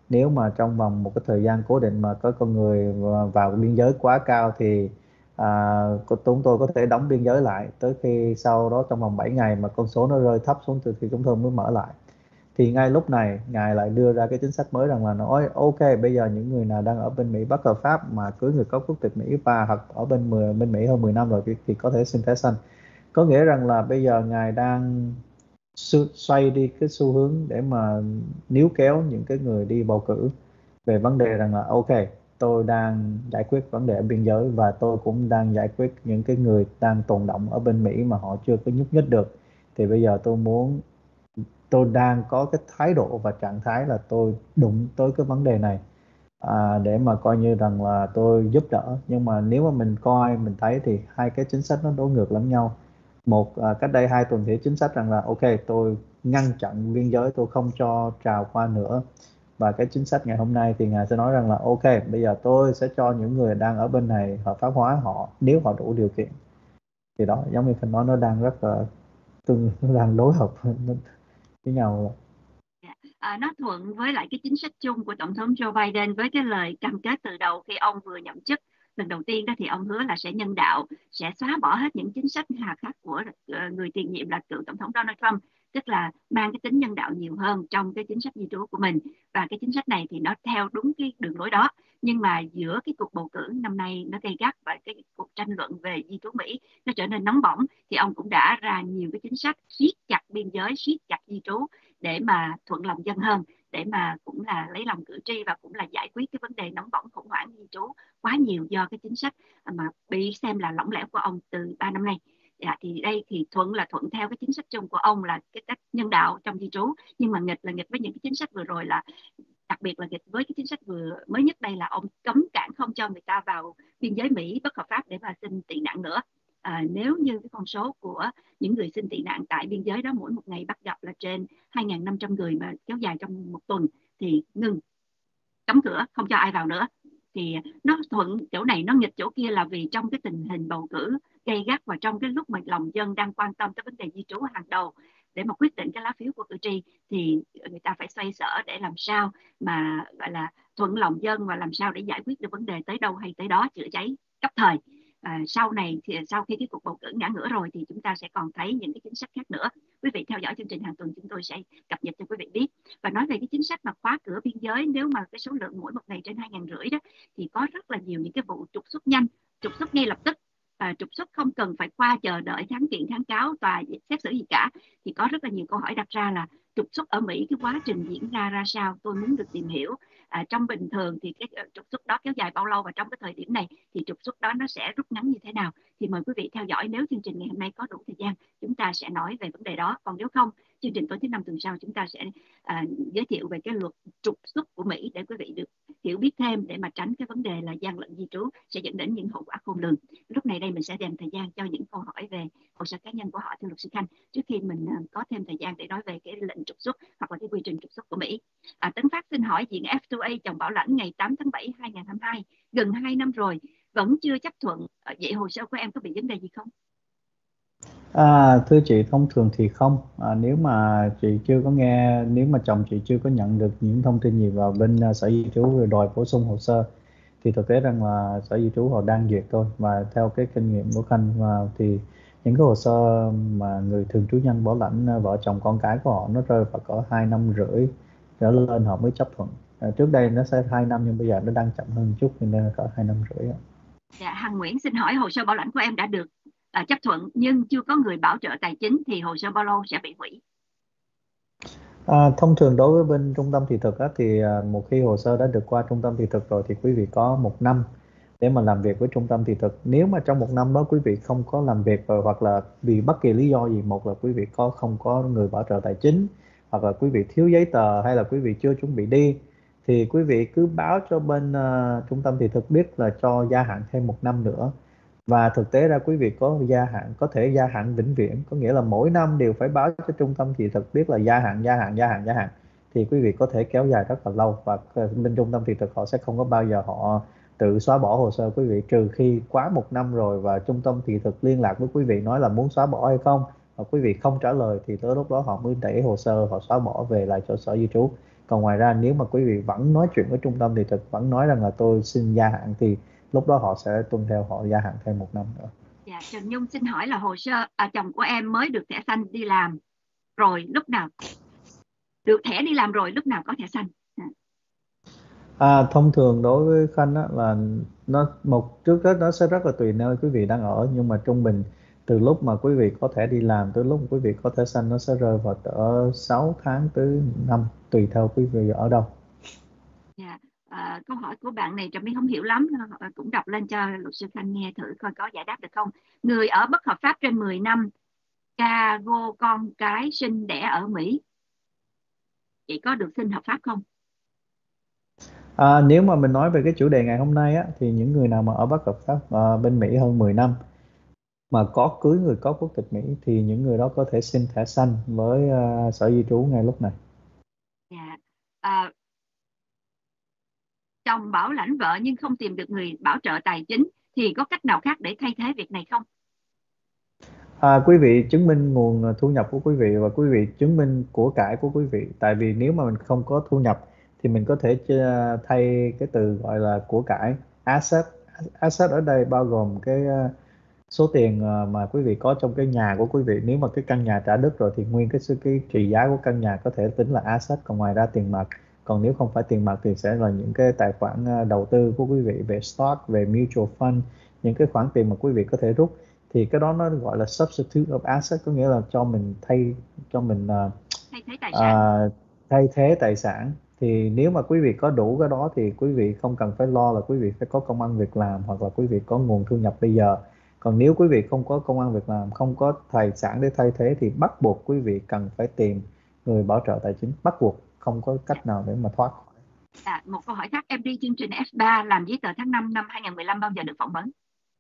Nếu mà trong vòng một cái thời gian cố định mà có con người vào biên giới quá cao thì à, chúng tôi có thể đóng biên giới lại, tới khi sau đó trong vòng bảy ngày mà con số nó rơi thấp xuống thì chúng tôi mới mở lại. Thì ngay lúc này ngài lại đưa ra cái chính sách mới rằng là nói ok, bây giờ những người nào đang ở bên Mỹ bất hợp pháp mà cưới người có quốc tịch Mỹ và hoặc ở bên mười bên Mỹ hơn mười năm rồi thì, thì có thể xin thẻ xanh. Có nghĩa rằng là bây giờ ngài đang xoay đi cái xu hướng để mà níu kéo những cái người đi bầu cử về vấn đề rằng là ok, tôi đang giải quyết vấn đề ở biên giới và tôi cũng đang giải quyết những cái người đang tồn đọng ở bên Mỹ mà họ chưa có nhúc nhích được. Thì bây giờ tôi muốn tôi đang có cái thái độ và trạng thái là tôi đụng tới cái vấn đề này à, để mà coi như rằng là tôi giúp đỡ. Nhưng mà nếu mà mình coi mình thấy thì hai cái chính sách nó đối ngược lẫn nhau. Một à, cách đây hai tuần thì chính sách rằng là ok, tôi ngăn chặn biên giới, tôi không cho trào qua nữa. Và cái chính sách ngày hôm nay thì ngài sẽ nói rằng là ok, bây giờ tôi sẽ cho những người đang ở bên này hợp pháp hóa họ nếu họ đủ điều kiện. Thì đó, giống như Khanh nói, nó đang rất là tương nó đang đối hợp với nhau. À, nó thuận với lại cái chính sách chung của Tổng thống Joe Biden với cái lời cam kết từ đầu khi ông vừa nhậm chức lần đầu tiên đó, thì ông hứa là sẽ nhân đạo, sẽ xóa bỏ hết những chính sách hà khắc của người tiền nhiệm là cựu Tổng thống Donald Trump, tức là mang cái tính nhân đạo nhiều hơn trong cái chính sách di trú của mình. Và cái chính sách này thì nó theo đúng cái đường lối đó. Nhưng mà giữa cái cuộc bầu cử năm nay nó gay gắt và cái cuộc tranh luận về di trú Mỹ nó trở nên nóng bỏng, thì ông cũng đã ra nhiều cái chính sách siết chặt biên giới, siết chặt di trú để mà thuận lòng dân hơn, để mà cũng là lấy lòng cử tri và cũng là giải quyết cái vấn đề nóng bỏng khủng hoảng di trú quá nhiều do cái chính sách mà bị xem là lỏng lẻo của ông từ ba năm nay. Dạ, thì đây thì thuận là thuận theo cái chính sách chung của ông là cái cách nhân đạo trong di trú, nhưng mà nghịch là nghịch với những cái chính sách vừa rồi, là đặc biệt là nghịch với cái chính sách vừa mới nhất đây là ông cấm cản không cho người ta vào biên giới Mỹ bất hợp pháp để mà xin tị nạn nữa. À, nếu như cái con số của những người xin tị nạn tại biên giới đó mỗi một ngày bắt gặp là trên hai nghìn năm trăm người mà kéo dài trong một tuần thì ngừng, cấm cửa không cho ai vào nữa. Thì nó thuận chỗ này nó nghịch chỗ kia là vì trong cái tình hình bầu cử gay gắt và trong cái lúc mà lòng dân đang quan tâm tới vấn đề di trú hàng đầu để mà quyết định cái lá phiếu của cử tri, thì người ta phải xoay sở để làm sao mà gọi là thuận lòng dân và làm sao để giải quyết được vấn đề tới đâu hay tới đó, chữa cháy cấp thời. À, sau này thì sau khi cái cuộc bầu cử ngã ngửa rồi thì chúng ta sẽ còn thấy những cái chính sách khác nữa. Quý vị theo dõi chương trình hàng tuần chúng tôi sẽ cập nhật cho quý vị biết. Và nói về cái chính sách mà khóa cửa biên giới, nếu mà cái số lượng mỗi một ngày trên hai nghìn rưỡi đó, thì có rất là nhiều những cái vụ trục xuất nhanh, trục xuất ngay lập tức, à, trục xuất không cần phải qua chờ đợi kháng kiện kháng cáo tòa xét xử gì cả. Thì có rất là nhiều câu hỏi đặt ra là trục xuất ở Mỹ cái quá trình diễn ra ra sao, tôi muốn được tìm hiểu. À, trong bình thường thì cái trục xuất đó kéo dài bao lâu và trong cái thời điểm này thì trục xuất đó nó sẽ rút ngắn như thế nào. Thì mời quý vị theo dõi, nếu chương trình ngày hôm nay có đủ thời gian chúng ta sẽ nói về vấn đề đó, còn nếu không chương trình tối thứ năm tuần sau chúng ta sẽ à, giới thiệu về cái luật trục xuất của Mỹ để quý vị được hiểu biết thêm, để mà tránh cái vấn đề là gian lận di trú sẽ dẫn đến những hậu quả khôn lường. Lúc này đây mình sẽ dành thời gian cho những câu hỏi về hồ sơ cá nhân của họ, thưa luật sư Khanh, trước khi mình à, có thêm thời gian để nói về cái lệnh trục xuất hoặc là cái quy trình trục xuất của Mỹ. À, Tấn Phát xin hỏi, diện ép hai A chồng Bảo Lãnh ngày tám tháng bảy hai nghìn không trăm hai mươi hai, gần hai năm rồi vẫn chưa chấp thuận, vậy hồ sơ của em có bị vấn đề gì không? À, thưa chị, thông thường thì không. À, nếu mà chị chưa có nghe, nếu mà chồng chị chưa có nhận được những thông tin gì vào bên uh, sở di trú rồi đòi bổ sung hồ sơ, thì thực tế rằng là sở di trú họ đang duyệt thôi. Và theo cái kinh nghiệm của Khanh và thì những cái hồ sơ mà người thường trú nhân bảo lãnh uh, vợ chồng con cái của họ nó rơi vào cỡ hai năm rưỡi trở lên họ mới chấp thuận. À, trước đây nó sẽ hai năm nhưng bây giờ nó đang chậm hơn một chút nên là cỡ hai năm rưỡi. Dạ, Hằng Nguyễn xin hỏi, hồ sơ bảo lãnh của em đã được à, chấp thuận nhưng chưa có người bảo trợ tài chính thì hồ sơ bao lâu sẽ bị hủy? À, thông thường đối với bên trung tâm thị thực á, thì à, một khi hồ sơ đã được qua trung tâm thị thực rồi thì quý vị có một năm để mà làm việc với trung tâm thị thực. Nếu mà trong một năm đó quý vị không có làm việc rồi, hoặc là vì bất kỳ lý do gì, một là quý vị có không có người bảo trợ tài chính, hoặc là quý vị thiếu giấy tờ, hay là quý vị chưa chuẩn bị đi, thì quý vị cứ báo cho bên uh, trung tâm thị thực biết là cho gia hạn thêm một năm nữa. Và thực tế ra quý vị có gia hạn, có thể gia hạn vĩnh viễn, có nghĩa là mỗi năm đều phải báo cho trung tâm thị thực biết là gia hạn, gia hạn, gia hạn, gia hạn. Thì quý vị có thể kéo dài rất là lâu, và bên trung tâm thị thực họ sẽ không có bao giờ họ tự xóa bỏ hồ sơ quý vị, trừ khi quá một năm rồi và trung tâm thị thực liên lạc với quý vị nói là muốn xóa bỏ hay không, và quý vị không trả lời thì tới lúc đó họ mới đẩy hồ sơ, họ xóa bỏ về lại cho sở di trú. Còn ngoài ra nếu mà quý vị vẫn nói chuyện với trung tâm thị thực, vẫn nói rằng là tôi xin gia hạn, thì lúc đó họ sẽ tuân theo, họ gia hạn thêm một năm nữa. Dạ, Trần Nhung xin hỏi là hồ sơ à, chồng của em mới được thẻ xanh đi làm rồi, lúc nào được thẻ đi làm rồi lúc nào có thẻ xanh? À, À, thông thường đối với Khanh á, là nó một trước hết nó sẽ rất là tùy nơi quý vị đang ở, nhưng mà trung bình từ lúc mà quý vị có thể đi làm tới lúc quý vị có thẻ xanh nó sẽ rơi vào cỡ sáu tháng tới năm, tùy theo quý vị ở đâu. dạ. À, câu hỏi của bạn này Trà My không hiểu lắm, à, cũng đọc lên cho luật sư Khanh nghe thử coi có giải đáp được không. Người ở bất hợp pháp trên mười năm, cha vô con cái sinh đẻ ở Mỹ, chị có được xin hợp pháp không? À, nếu mà mình nói về cái chủ đề ngày hôm nay á, thì những người nào mà ở bất hợp pháp à, bên Mỹ hơn mười năm mà có cưới người có quốc tịch Mỹ thì những người đó có thể xin thẻ xanh với à, sở di trú ngay lúc này. Dạ. À, chồng bảo lãnh vợ nhưng không tìm được người bảo trợ tài chính thì có cách nào khác để thay thế việc này không? À, quý vị chứng minh nguồn à, thu nhập của quý vị và quý vị chứng minh của cải của quý vị. Tại vì nếu mà mình không có thu nhập thì mình có thể ch- thay cái từ gọi là của cải, asset. Asset ở đây bao gồm cái à, số tiền à, mà quý vị có trong cái nhà của quý vị. Nếu mà cái căn nhà trả đất rồi thì nguyên cái sự- cái trị giá của căn nhà có thể tính là asset, còn ngoài ra tiền mặt. Còn nếu không phải tiền mặt thì sẽ là những cái tài khoản à, đầu tư của quý vị về stock, về mutual fund, những cái khoản tiền mà quý vị có thể rút. Thì cái đó nó gọi là substitute of asset, có nghĩa là cho mình thay cho mình à, Thay thế tài sản. à, thay thế tài sản. Thì nếu mà quý vị có đủ cái đó thì quý vị không cần phải lo là quý vị phải có công ăn việc làm hoặc là quý vị có nguồn thu nhập bây giờ. Còn nếu quý vị không có công ăn việc làm, không có tài sản để thay thế thì bắt buộc quý vị cần phải tìm người bảo trợ tài chính, bắt buộc, không có Dạ. cách nào để mà thoát khỏi. À, một câu hỏi khác, em đi chương trình F ba làm giấy tờ tháng năm năm hai không một lăm bao giờ được phỏng vấn?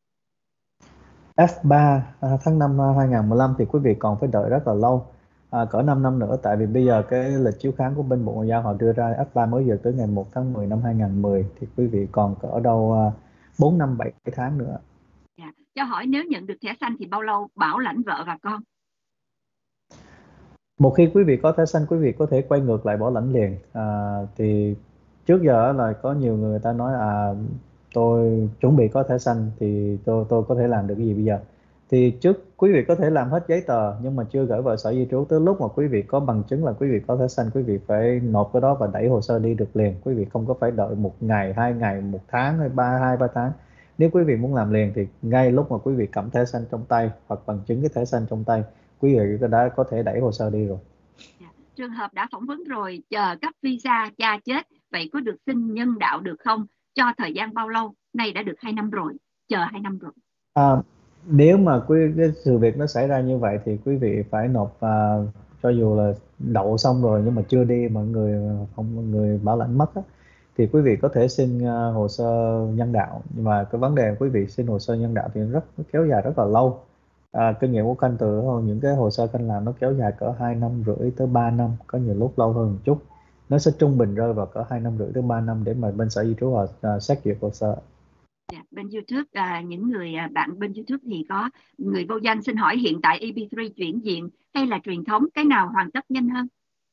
F ba à, tháng năm năm hai không một lăm thì quý vị còn phải đợi rất là lâu, à, cỡ 5 năm nữa, tại vì bây giờ cái lịch chiếu kháng của bên Bộ Ngoại giao họ đưa ra F ba mới giờ tới ngày một tháng mười năm hai không một không, thì quý vị còn cỡ đâu à, bốn năm bảy tháng nữa. Dạ. Cho hỏi nếu nhận được thẻ xanh thì bao lâu bảo lãnh vợ và con? Một khi quý vị có thẻ xanh, quý vị có thể quay ngược lại bảo lãnh liền. À, thì trước giờ là có nhiều người ta nói à tôi chuẩn bị có thẻ xanh thì tôi tôi có thể làm được cái gì bây giờ. Thì trước quý vị có thể làm hết giấy tờ nhưng mà chưa gửi vào sở di trú, tới lúc mà quý vị có bằng chứng là quý vị có thẻ xanh, quý vị phải nộp cái đó và đẩy hồ sơ đi được liền. Quý vị không có phải đợi một ngày, hai ngày, một tháng hay ba hai ba tháng. Nếu quý vị muốn làm liền thì ngay lúc mà quý vị cầm thẻ xanh trong tay hoặc bằng chứng cái thẻ xanh trong tay, quý vị đã có thể đẩy hồ sơ đi rồi. Dạ. Trường hợp đã phỏng vấn rồi chờ cấp visa cha chết, vậy có được xin nhân đạo được không? Cho thời gian bao lâu? Nay đã được hai năm rồi, chờ hai năm rồi. À, nếu mà quý cái sự việc nó xảy ra như vậy thì quý vị phải nộp, à, cho dù là đậu xong rồi nhưng mà chưa đi mà người không người bảo lãnh mất á, thì quý vị có thể xin à, hồ sơ nhân đạo. Nhưng mà cái vấn đề quý vị xin hồ sơ nhân đạo thì rất nó kéo dài rất là lâu. À, kinh nghiệm của Khanh từ những cái hồ sơ Khanh làm nó kéo dài cỡ hai năm rưỡi tới ba năm, có nhiều lúc lâu hơn một chút. Nó sẽ trung bình rơi vào cỡ hai năm rưỡi tới ba năm để mà bên sở di trú họ à, xét duyệt hồ sơ. Dạ. Bên YouTube, à, những người à, bạn bên YouTube thì có người vô danh xin hỏi hiện tại E B ba chuyển diện hay là truyền thống, cái nào hoàn tất nhanh hơn?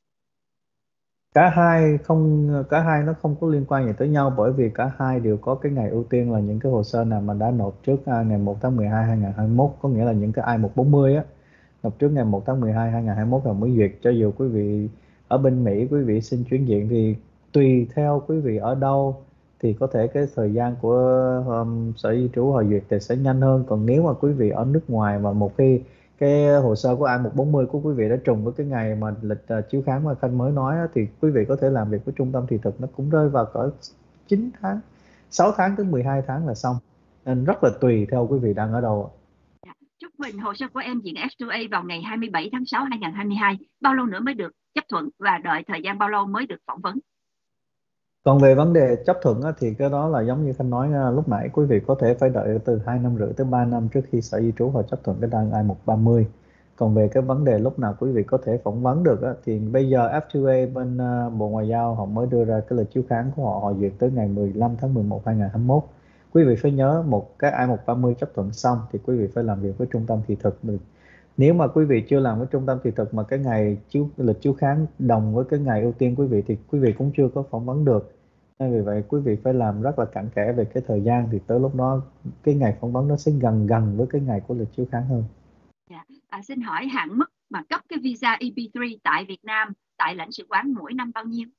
Cả hai không, cả hai nó không có liên quan gì tới nhau, bởi vì cả hai đều có cái ngày ưu tiên là những cái hồ sơ nào mà đã nộp trước à, ngày một tháng mười hai hai nghìn hai mươi mốt, có nghĩa là những cái I một bốn mươi á, nộp trước ngày một tháng mười hai hai nghìn hai mươi mốt rồi mới duyệt. Cho dù quý vị ở bên Mỹ quý vị xin chuyển diện thì tùy theo quý vị ở đâu thì có thể cái thời gian của um, sở di trú họ duyệt thì sẽ nhanh hơn. Còn nếu mà quý vị ở nước ngoài mà một khi cái hồ sơ của I một bốn mươi của quý vị đã trùng với cái ngày mà lịch uh, chiếu kháng mà Khanh mới nói á, thì quý vị có thể làm việc với trung tâm thị thực, nó cũng rơi vào cỡ chín tháng, sáu tháng tới mười hai tháng là xong. Nên rất là tùy theo quý vị đang ở đâu. Dạ. Chúc Quỳnh, hồ sơ của em diện F hai A vào ngày hai mươi bảy tháng sáu hai nghìn không trăm hai mươi hai, bao lâu nữa mới được chấp thuận và đợi thời gian bao lâu mới được phỏng vấn? Còn về vấn đề chấp thuận á, thì cái đó là giống như Khanh nói à, lúc nãy, quý vị có thể phải đợi từ hai năm rưỡi tới ba năm trước khi sở di trú họ chấp thuận cái đơn I một ba mươi. Còn về cái vấn đề lúc nào quý vị có thể phỏng vấn được á, thì bây giờ F hai A bên à, Bộ Ngoại giao họ mới đưa ra cái lịch chiếu kháng của họ, họ duyệt tới ngày mười lăm tháng mười một hai nghìn hai mươi mốt. Quý vị phải nhớ một cái I một ba mươi chấp thuận xong thì quý vị phải làm việc với trung tâm thị thực được Nếu mà quý vị chưa làm cái trung tâm thị thực mà cái ngày chiếu lịch chiếu kháng đồng với cái ngày ưu tiên quý vị thì quý vị cũng chưa có phỏng vấn được. Nên vì vậy quý vị phải làm rất là cặn kẽ về cái thời gian, thì tới lúc đó cái ngày phỏng vấn nó sẽ gần gần với cái ngày của lịch chiếu kháng hơn. Dạ. À, xin hỏi hạn mức mà cấp cái visa E B ba tại Việt Nam, tại lãnh sự quán mỗi năm bao nhiêu?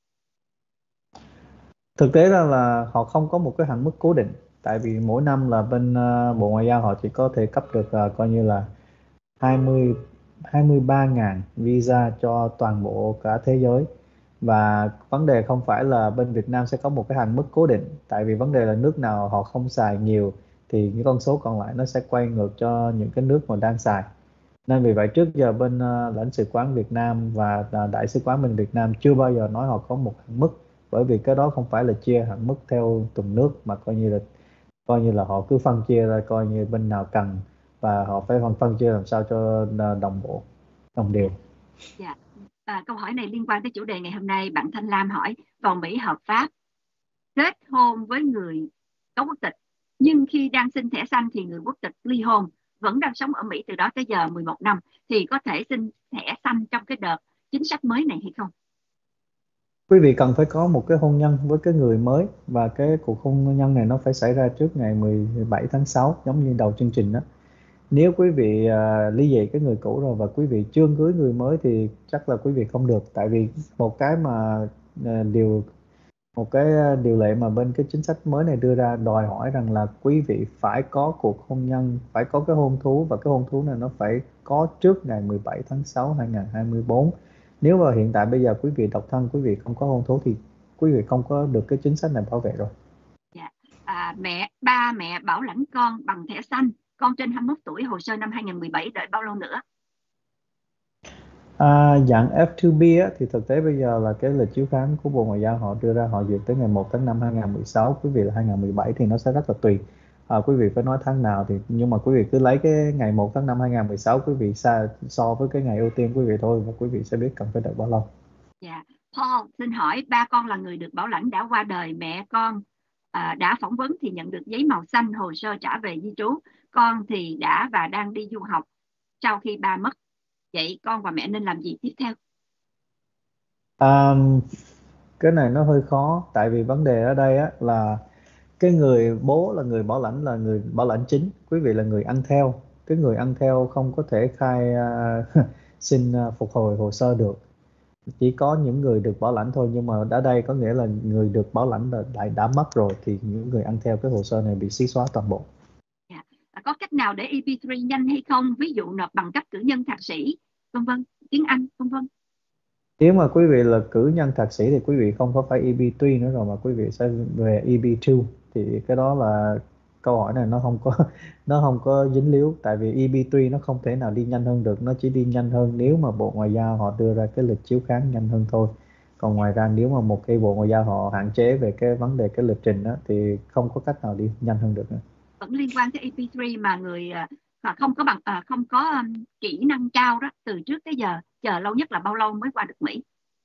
Thực tế ra là họ không có một cái hạn mức cố định, tại vì mỗi năm là bên ờ, Bộ Ngoại giao họ chỉ có thể cấp được ờ, coi như là hai mươi hai mươi ba ngàn visa cho toàn bộ cả thế giới. Và vấn đề không phải là bên Việt Nam sẽ có một cái hạn mức cố định, tại vì vấn đề là nước nào họ không xài nhiều thì những con số còn lại nó sẽ quay ngược cho những cái nước mà đang xài. Nên vì vậy trước giờ bên ờ, lãnh sự quán Việt Nam và ờ, đại sứ quán bên Việt Nam chưa bao giờ nói họ có một hạn mức, bởi vì cái đó không phải là chia hạn mức theo từng nước, mà coi như là coi như là họ cứ phân chia ra, coi như bên nào cần và họ phải phân phân chia làm sao cho ờ, đồng bộ, đồng đều. Dạ. À, câu hỏi này liên quan tới chủ đề ngày hôm nay. Bạn Thanh Lam hỏi, vào Mỹ hợp pháp kết hôn với người có quốc tịch, nhưng khi đang xin thẻ xanh thì người quốc tịch ly hôn, vẫn đang sống ở Mỹ từ đó tới giờ mười một năm, thì có thể xin thẻ xanh trong cái đợt chính sách mới này hay không? Quý vị cần phải có một cái hôn nhân với cái người mới, và cái cuộc hôn nhân này nó phải xảy ra trước ngày mười bảy tháng sáu giống như đầu chương trình đó. Nếu quý vị à, ly dị cái người cũ rồi và quý vị chưa cưới người mới thì chắc là quý vị không được, tại vì một cái mà à, điều một cái à, điều lệ mà bên cái chính sách mới này đưa ra đòi hỏi rằng là quý vị phải có cuộc hôn nhân, phải có cái hôn thú, và cái hôn thú này nó phải có trước ngày mười bảy tháng sáu hai nghìn không trăm hai mươi tư. Nếu mà hiện tại bây giờ quý vị độc thân, quý vị không có hôn thú thì quý vị không có được cái chính sách này bảo vệ rồi. Dạ. À, mẹ ba mẹ bảo lãnh con bằng thẻ xanh, con trên hai mươi mốt tuổi, hồ sơ năm hai nghìn không trăm mười bảy, đợi bao lâu nữa? À, dạng ép hai bê á, thì thực tế bây giờ là cái lịch chiếu kháng của Bộ Ngoại giao họ đưa ra, họ duyệt tới ngày một tháng năm hai nghìn không trăm mười sáu, quý vị là hai nghìn không trăm mười bảy thì nó sẽ rất là tùy. À, quý vị phải nói tháng nào thì, nhưng mà quý vị cứ lấy cái ngày một tháng năm hai nghìn không trăm mười sáu quý vị xa, so với cái ngày ưu tiên quý vị thôi, và quý vị sẽ biết cần phải đợi bao lâu. Dạ. Paul xin hỏi, ba con là người được bảo lãnh đã qua đời, mẹ con à, đã phỏng vấn thì nhận được giấy màu xanh, hồ sơ trả về di trú, con thì đã và đang đi du học sau khi ba mất, vậy con và mẹ nên làm gì tiếp theo? À, cái này nó hơi khó, tại vì vấn đề ở đây á là cái người bố là người bảo lãnh, là người bảo lãnh chính, quý vị là người ăn theo. Cái người ăn theo không có thể khai à, xin à, phục hồi hồ sơ được, chỉ có những người được bảo lãnh thôi. Nhưng mà ở đây có nghĩa là người được bảo lãnh là đã, đã mất rồi, thì những người ăn theo cái hồ sơ này bị xí xóa toàn bộ. Dạ. À, có cách nào để E B ba nhanh hay không, ví dụ nộp bằng cấp cử nhân thạc sĩ, vân vân, tiếng Anh vân vân? Nếu mà quý vị là cử nhân thạc sĩ thì quý vị không có phải E B ba nữa rồi, mà quý vị sẽ về E B hai. Thì cái đó là câu hỏi này nó không có nó không có dính líu, tại vì E B ba nó không thể nào đi nhanh hơn được, nó chỉ đi nhanh hơn nếu mà Bộ Ngoại giao họ đưa ra cái lịch chiếu kháng nhanh hơn thôi. Còn ngoài ra nếu mà một cái Bộ Ngoại giao họ hạn chế về cái vấn đề cái lịch trình đó thì không có cách nào đi nhanh hơn được nữa. Vẫn liên quan tới E B ba mà người à, mà không có bằng à, không có um, kỹ năng cao đó, từ trước tới giờ chờ lâu nhất là bao lâu mới qua được Mỹ?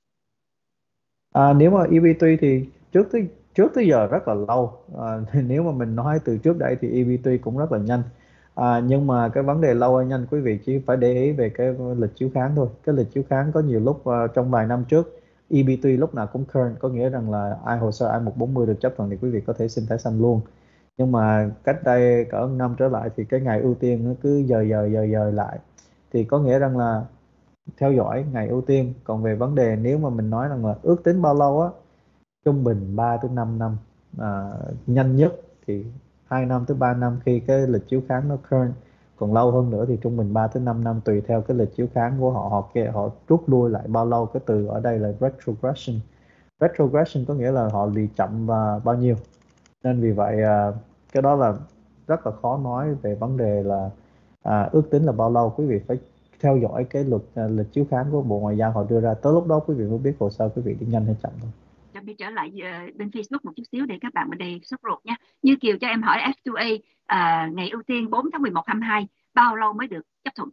À, nếu mà E B ba thì trước tới trước tới giờ rất là lâu. À, nếu mà mình nói từ trước đây thì E B ba cũng rất là nhanh. À, nhưng mà cái vấn đề lâu hay nhanh quý vị chỉ phải để ý về cái lịch chiếu kháng thôi. Cái lịch chiếu kháng có nhiều lúc à, trong vài năm trước E B ba lúc nào cũng current, có nghĩa rằng là ai hồ sơ I một bốn không được chấp thuận thì quý vị có thể xin thẻ xanh luôn. Nhưng mà cách đây cỡ năm trở lại thì cái ngày ưu tiên nó cứ dời dời dời dời lại, thì có nghĩa rằng là theo dõi ngày ưu tiên. Còn về vấn đề nếu mà mình nói rằng là ước tính bao lâu á, trung bình ba tới năm năm, à, nhanh nhất thì hai năm tới ba năm khi cái lịch chiếu kháng nó current. Còn lâu hơn nữa thì trung bình ba tới năm năm tùy theo cái lịch chiếu kháng của họ, họ kia họ rút lui lại bao lâu. Cái từ ở đây là retrogression. Retrogression có nghĩa là họ lì chậm và bao nhiêu. Nên vì vậy à, cái đó là rất là khó nói về vấn đề là à, ước tính là bao lâu. Quý vị phải theo dõi cái luật à, lịch chiếu kháng của Bộ Ngoại giao họ đưa ra, tới lúc đó quý vị mới biết hồ sơ quý vị đi nhanh hay chậm thôi. Cho biết trở lại ờ, bên Facebook một chút xíu để các bạn bên đây sốt ruột nha. Như Kiều cho em hỏi F hai A à, ngày ưu tiên bốn tháng mười một hai hai, bao lâu mới được chấp thuận?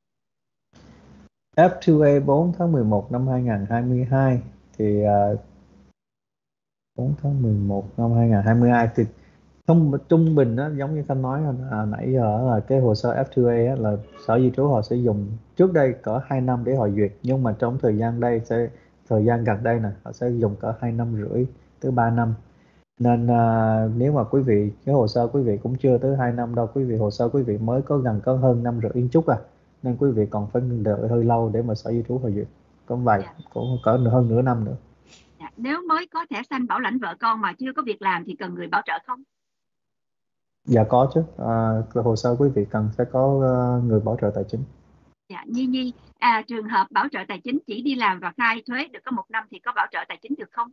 ép hai A bốn tháng mười một năm hai nghìn không trăm hai mươi hai thì uh, bốn tháng mười một năm hai nghìn không trăm hai mươi hai thì Thông trung bình á, giống như Khanh nói à, nãy giờ là cái hồ sơ ép hai A á, là sở di trú họ sẽ dùng trước đây cỡ hai năm để họ duyệt, nhưng mà trong thời gian đây sẽ thời gian gần đây này họ sẽ dùng cỡ hai năm rưỡi tới ba năm. Nên à, nếu mà quý vị cái hồ sơ quý vị cũng chưa tới hai năm đâu, quý vị hồ sơ quý vị mới có gần có hơn năm rưỡi chút à, nên quý vị còn phải đợi hơi lâu để mà sở di trú họ duyệt, có vài Dạ. cũng cỡ hơn nửa năm nữa. Dạ. Nếu mới có thẻ xanh bảo lãnh vợ con mà chưa có việc làm thì cần người bảo trợ không? Dạ có chứ, à, hồ sơ quý vị cần phải có ờ, người bảo trợ tài chính. Dạ. Nhi Nhi, à, trường hợp bảo trợ tài chính chỉ đi làm và khai thuế được có một năm thì có bảo trợ tài chính được không?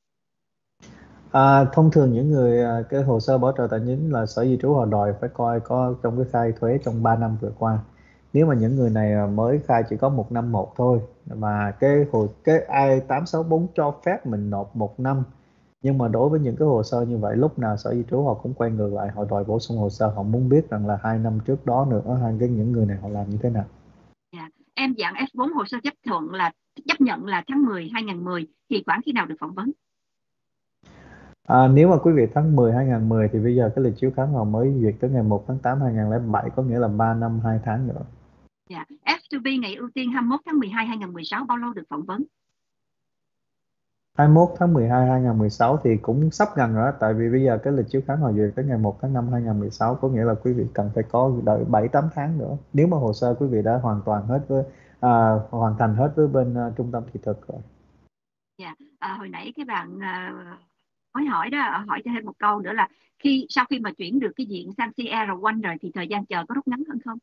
À, thông thường những người à, cái hồ sơ bảo trợ tài chính là sở di trú họ đòi phải coi có trong cái khai thuế trong ba năm vừa qua. Nếu mà những người này à, mới khai chỉ có một năm một thôi, mà cái hồ cái i tám sáu bốn cho phép mình nộp một năm, nhưng mà đối với những cái hồ sơ như vậy lúc nào sở di trú họ cũng quay ngược lại, họ đòi bổ sung hồ sơ, họ muốn biết rằng là hai năm trước đó nữa hai cái những người này họ làm như thế nào. Dạ. Em dạng ép bốn hồ sơ chấp thuận là chấp nhận là tháng mười hai nghìn mười thì khoảng khi nào được phỏng vấn? À, nếu mà quý vị tháng mười hai nghìn mười thì bây giờ cái lịch chiếu kháng họ mới duyệt tới ngày một tháng tám hai nghìn lẻ bảy, có nghĩa là ba năm hai tháng nữa. Dạ. ép hai bê ngày ưu tiên hai mươi mốt tháng mười hai hai nghìn mười sáu bao lâu được phỏng vấn? hai mươi mốt tháng mười hai hai nghìn mười sáu thì cũng sắp gần rồi đó, tại vì bây giờ cái lịch chiếu kháng họ duyệt tới ngày một tháng năm hai nghìn mười sáu, có nghĩa là quý vị cần phải có đợi bảy tám tháng nữa nếu mà hồ sơ quý vị đã hoàn toàn hết với à, hoàn thành hết với bên à, trung tâm thị thực rồi. Dạ. À, hồi nãy cái bạn à, mới hỏi đó, à, hỏi thêm một câu nữa là khi sau khi mà chuyển được cái diện sang xê e rờ một rồi thì thời gian chờ có rút ngắn hơn không?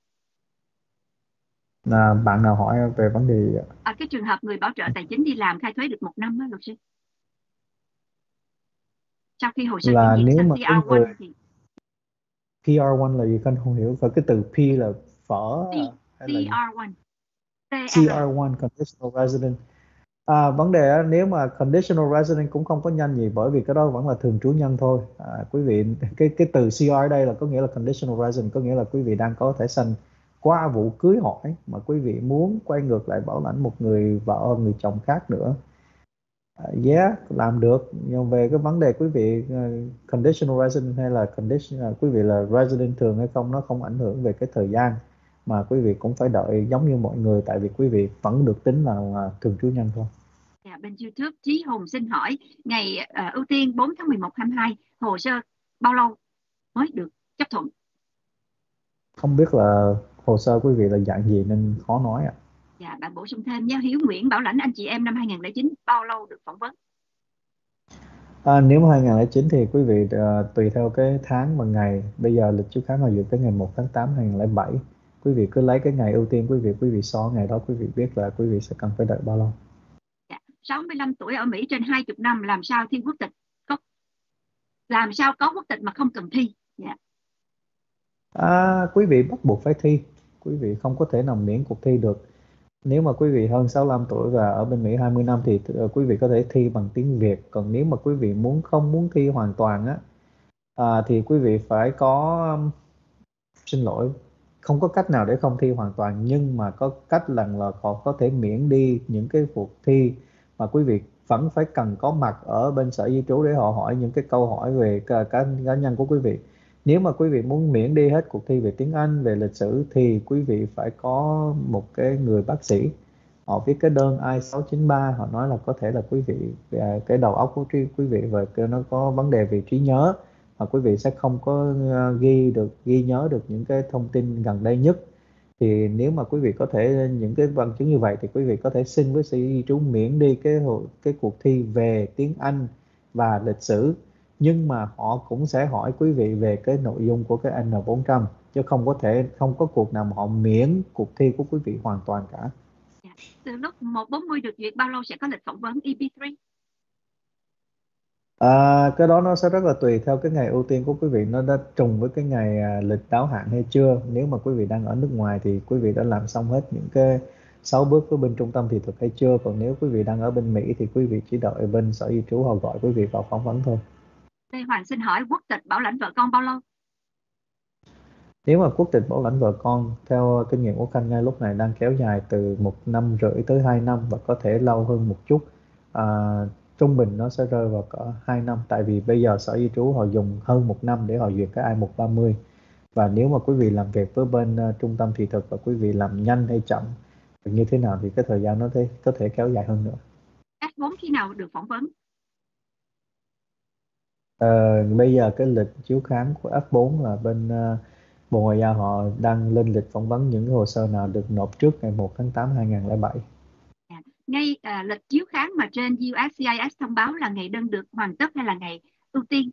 À, bạn nào hỏi về vấn đề gì ạ? À, cái trường hợp người bảo trợ tài chính đi làm khai thuế được một năm đó, luật sư, sau khi hồ sơ chuyển Là diện nếu sang mà xê e rờ cái một người thì pê rờ một là gì con không hiểu, và cái từ P là phở à, C, hay là gì? CR1, CR, xê rờ một conditional resident. À, vấn đề á, nếu mà conditional resident cũng không có nhanh gì, bởi vì cái đó vẫn là thường trú nhân thôi. À, quý vị cái cái từ xê rờ ở đây là có nghĩa là conditional resident, có nghĩa là quý vị đang có thẻ xanh qua vụ cưới hỏi mà quý vị muốn quay ngược lại bảo lãnh một người vợ người chồng khác nữa. À, yeah, làm được, nhưng về cái vấn đề quý vị uh, conditional resident hay là conditional quý vị là resident thường hay không, nó không ảnh hưởng về cái thời gian mà quý vị cũng phải đợi giống như mọi người, tại vì quý vị vẫn được tính là, là thường trú nhân thôi. dạ, bên YouTube Chí Hùng xin hỏi ngày ờ, ưu tiên bốn tháng mười một hai mươi hai hồ sơ bao lâu mới được chấp thuận? Không biết là hồ sơ quý vị là dạng gì nên khó nói ạ. Dạ, bạn bổ sung thêm nhé. Hiếu Nguyễn bảo lãnh anh chị em năm hai nghìn lẻ chín bao lâu được phỏng vấn? À, nếu mà hai nghìn lẻ chín thì quý vị à, tùy theo cái tháng và ngày, bây giờ lịch chiếu kháng là dự tới ngày một tháng tám hai nghìn lẻ bảy, quý vị cứ lấy cái ngày ưu tiên quý vị quý vị so ngày đó quý vị biết là quý vị sẽ cần phải đợi bao lâu. Dạ. sáu mươi lăm tuổi ở Mỹ trên hai mươi năm làm sao thi quốc tịch? Có, làm sao có quốc tịch mà không cần thi? Dạ. À, quý vị bắt buộc phải thi, quý vị không có thể nào miễn cuộc thi được. Nếu mà quý vị hơn sáu mươi lăm tuổi và ở bên Mỹ hai mươi năm thì ờ, quý vị có thể thi bằng tiếng Việt, còn nếu mà quý vị muốn không muốn thi hoàn toàn á, à, thì quý vị phải có um, xin lỗi, không có cách nào để không thi hoàn toàn, nhưng mà có cách lần là họ có thể miễn đi những cái cuộc thi mà quý vị vẫn phải cần có mặt ở bên sở di trú để họ hỏi những cái câu hỏi về cá, cá, cá nhân của quý vị. Nếu mà quý vị muốn miễn đi hết cuộc thi về tiếng Anh, về lịch sử thì quý vị phải có một cái người bác sĩ, họ viết cái đơn i sáu chín ba, họ nói là có thể là quý vị à, cái đầu óc của quý quý vị và cái nó có vấn đề về trí nhớ, mà quý vị sẽ không có ờ, ghi được ghi nhớ được những cái thông tin gần đây nhất. Thì nếu mà quý vị có thể những cái bằng chứng như vậy thì quý vị có thể xin với sở di trú miễn đi cái hồ- cái cuộc thi về tiếng Anh và lịch sử, nhưng mà họ cũng sẽ hỏi quý vị về cái nội dung của cái N bốn trăm, chứ không có thể không có cuộc nào mà họ miễn cuộc thi của quý vị hoàn toàn cả. Dạ. Từ lúc một bốn mươi được duyệt bao lâu sẽ có lịch phỏng vấn E B ba? À, cái đó nó sẽ rất là tùy theo cái ngày ưu tiên của quý vị, nó đã trùng với cái ngày à, lịch đáo hạn hay chưa. Nếu mà quý vị đang ở nước ngoài thì quý vị đã làm xong hết những cái sáu bước của bên trung tâm thị thực hay chưa, còn nếu quý vị đang ở bên Mỹ thì quý vị chỉ đợi bên sở di trú họ gọi quý vị vào phỏng vấn thôi. Lê Hoàng xin hỏi quốc tịch bảo lãnh vợ con bao lâu? Nếu mà quốc tịch bảo lãnh vợ con theo kinh nghiệm của Khanh ngay lúc này đang kéo dài từ một năm rưỡi tới hai năm và có thể lâu hơn một chút. À, trung bình nó sẽ rơi vào cỡ hai năm, tại vì bây giờ Sở Di trú họ dùng hơn một năm để họ duyệt cái I một ba mươi, và nếu mà quý vị làm việc với bên uh, trung tâm thị thực và quý vị làm nhanh hay chậm như thế nào thì cái thời gian nó thế, có thể kéo dài hơn nữa. ép bốn khi nào được phỏng vấn? Ờ, bây giờ cái lịch chiếu khám của F bốn là bên uh, Bộ Ngoại giao họ đang lên lịch phỏng vấn những hồ sơ nào được nộp trước ngày một tháng tám hai nghìn lẻ bảy. À, ngay à, lịch chiếu khám mà trên u ét xê i ét thông báo là ngày đơn được hoàn tất hay là ngày ưu tiên?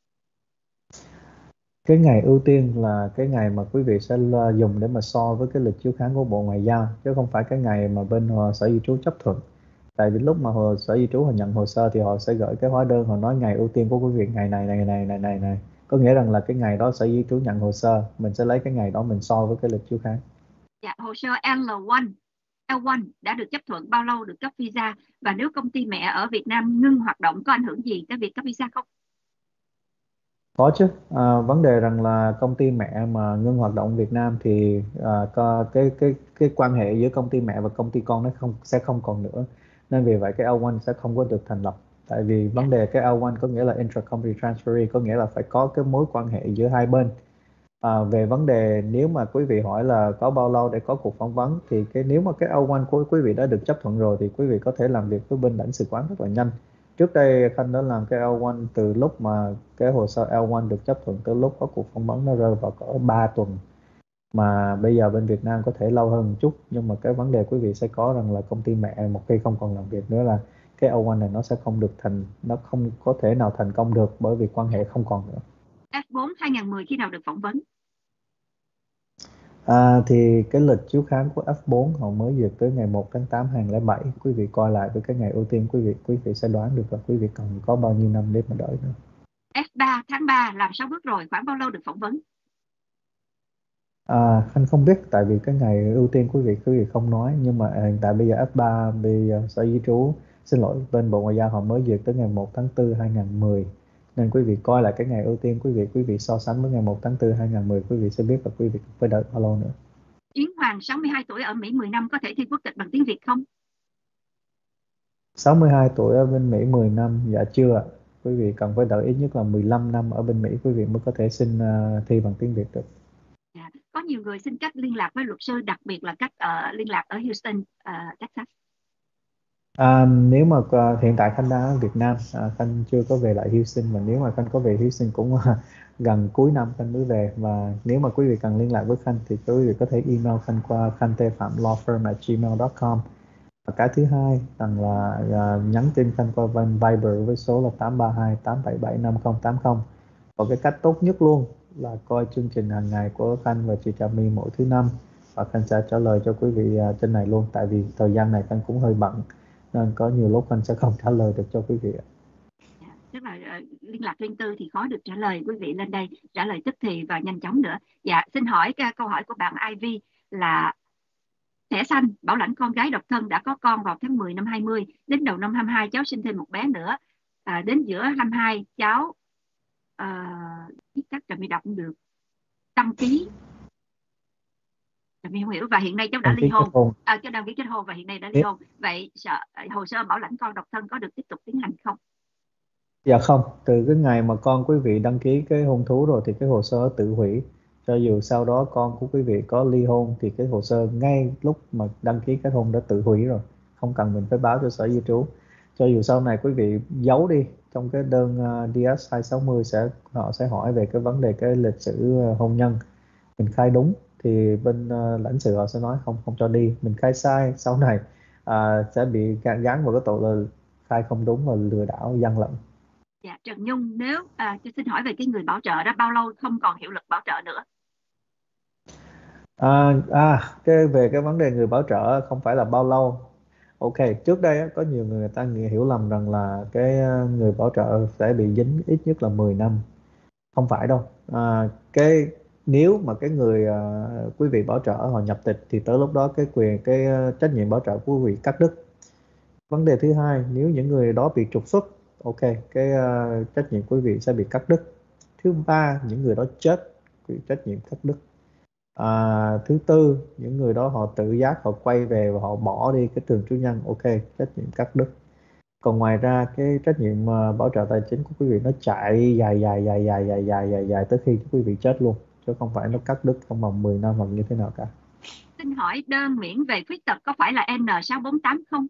Cái ngày ưu tiên là cái ngày mà quý vị sẽ là dùng để mà so với cái lịch chiếu khám của Bộ Ngoại giao, chứ không phải cái ngày mà bên hồ Sở Di trú chấp thuận. Tại vì lúc mà hồ Sở Di trú họ nhận hồ sơ thì họ sẽ gửi cái hóa đơn, họ nói ngày ưu tiên của quý vị ngày này này này này này này, có nghĩa rằng là cái ngày đó Sở Di trú nhận hồ sơ, mình sẽ lấy cái ngày đó mình so với cái lịch chiếu khám. Dạ, hồ sơ L một L một đã được chấp thuận bao lâu được cấp visa, và nếu công ty mẹ ở Việt Nam ngưng hoạt động có ảnh hưởng gì tới việc cấp visa không? Có chứ, à, vấn đề rằng là công ty mẹ mà ngưng hoạt động Việt Nam thì à, có cái cái cái quan hệ giữa công ty mẹ và công ty con nó không sẽ không còn nữa, nên vì vậy cái L một sẽ không có được thành lập. Tại vì Dạ, vấn đề cái L một có nghĩa là intra-company transferee, có nghĩa là phải có cái mối quan hệ giữa hai bên. À, về vấn đề nếu mà quý vị hỏi là có bao lâu để có cuộc phỏng vấn thì cái nếu mà cái L một của quý vị đã được chấp thuận rồi thì quý vị có thể làm việc với bên lãnh sự quán rất là nhanh. Trước đây Khanh đã làm cái L một từ lúc mà cái hồ sơ L một được chấp thuận tới lúc có cuộc phỏng vấn nó rơi vào cỡ ba tuần, mà bây giờ bên Việt Nam có thể lâu hơn một chút, nhưng mà cái vấn đề quý vị sẽ có rằng là công ty mẹ một khi không còn làm việc nữa là cái L một này nó sẽ không được thành nó không có thể nào thành công được, bởi vì quan hệ không còn nữa. F bốn hai nghìn mười khi nào được phỏng vấn? À, thì cái lịch chiếu khám của F bốn họ mới duyệt tới ngày một tháng tám hai nghìn lẻ bảy. Quý vị coi lại với cái ngày ưu tiên quý vị quý vị sẽ đoán được là quý vị cần có bao nhiêu năm để mà đợi nữa. F ba tháng ba làm sáu bước rồi, khoảng bao lâu được phỏng vấn? À, Khanh không biết, tại vì cái ngày ưu tiên quý vị quý vị không nói, nhưng mà hiện tại bây giờ F ba bây giờ Sở Di trú xin lỗi bên Bộ Ngoại giao họ mới duyệt tới ngày một tháng tư hai nghìn mười, nên quý vị coi lại cái ngày ưu tiên quý vị quý vị so sánh với ngày một tháng tư hai nghìn mười, quý vị sẽ biết là quý vị phải đợi bao lâu nữa. Yến Hoàng sáu mươi hai tuổi ở Mỹ mười năm có thể thi quốc tịch bằng tiếng Việt không? sáu mươi hai tuổi ở bên Mỹ mười năm, dạ chưa ạ. Quý vị cần phải đợi ít nhất là mười lăm năm ở bên Mỹ quý vị mới có thể xin uh, thi bằng tiếng Việt được. Dạ. Có nhiều người xin cách liên lạc với luật sư, đặc biệt là cách uh, liên lạc ở Houston, uh, Texas. À, nếu mà uh, hiện tại Khanh đang ở Việt Nam, à, Khanh chưa có về lại Houston, mà nếu mà Khanh có về Houston cũng uh, gần cuối năm Khanh mới về, và nếu mà quý vị cần liên lạc với Khanh thì quý vị có thể email Khanh qua khanh t phạm law firm at gmail dot com. Và cái thứ hai rằng là uh, nhắn tin Khanh qua bên Viber với số là tám ba hai tám bảy bảy năm không tám không. Và cái cách tốt nhất luôn là coi chương trình hàng ngày của Khanh và chị Trà My mỗi thứ năm, và Khanh sẽ trả lời cho quý vị uh, trên này luôn, tại vì thời gian này Khanh cũng hơi bận nên có nhiều lúc Khanh sẽ không trả lời được cho quý vị ạ. Dạ. Tức là uh, liên lạc riêng tư thì khó được trả lời, quý vị lên đây trả lời tức thì và nhanh chóng nữa. Dạ, xin hỏi cái câu hỏi của bạn Ivy là thẻ xanh bảo lãnh con gái độc thân đã có con vào tháng mười năm hai mươi, đến đầu năm hai mươi hai cháu sinh thêm một bé nữa, à, đến giữa hai mươi hai cháu uh, viết tắt Trà My đọc cũng được, đăng ký, Trà My không hiểu, và hiện nay cháu đã Đăng ly ký kết hôn, hôn. à, cháu đăng ký kết hôn và hiện nay đã ly Nếu- hôn. Vậy sợ, hồ sơ bảo lãnh con độc thân có được tiếp tục tiến hành không? Dạ không, từ cái ngày mà con quý vị đăng ký cái hôn thú rồi thì cái hồ sơ tự hủy. Cho dù sau đó con của quý vị có ly hôn thì cái hồ sơ ngay lúc mà đăng ký kết hôn đã tự hủy rồi, không cần mình phải báo cho Sở Di trú. Cho dù sau này quý vị giấu đi, trong cái đơn uh, D S hai sáu không sẽ họ sẽ hỏi về cái vấn đề cái lịch sử uh, hôn nhân, mình khai đúng thì bên uh, lãnh sự họ sẽ nói không không cho đi. Mình khai sai sau này uh, sẽ bị gán gán vào cái tội là khai không đúng và lừa đảo gian lận. Dạ, Trần Nhung, nếu à, cho xin hỏi về cái người bảo trợ đó bao lâu không còn hiệu lực bảo trợ nữa? À, à cái về cái vấn đề người bảo trợ không phải là bao lâu. Ok, trước đây á, có nhiều người, người ta nghĩ- hiểu lầm rằng là cái uh, người bảo trợ sẽ bị dính ít nhất là mười năm. Không phải đâu. À, cái nếu mà cái người uh, quý vị bảo trợ họ nhập tịch thì tới lúc đó cái quyền cái uh, trách nhiệm bảo trợ của quý vị cắt đứt. Vấn đề thứ hai, nếu những người đó bị trục xuất, ok, cái uh, trách nhiệm quý vị sẽ bị cắt đứt. Thứ ba, những người đó chết, quý trách nhiệm cắt đứt. À, thứ tư, những người đó họ tự giác họ quay về và họ bỏ đi cái trường trú nhân, ok, trách nhiệm cắt đứt. Còn ngoài ra cái trách nhiệm ờ, bảo trợ tài chính của quý vị nó chạy dài dài dài dài dài dài dài dài tới khi quý vị chết luôn, chứ không phải nó cắt đứt trong vòng mười năm hoặc như thế nào cả. Xin hỏi đơn miễn về khuyết tật có phải là N sáu bốn tám không?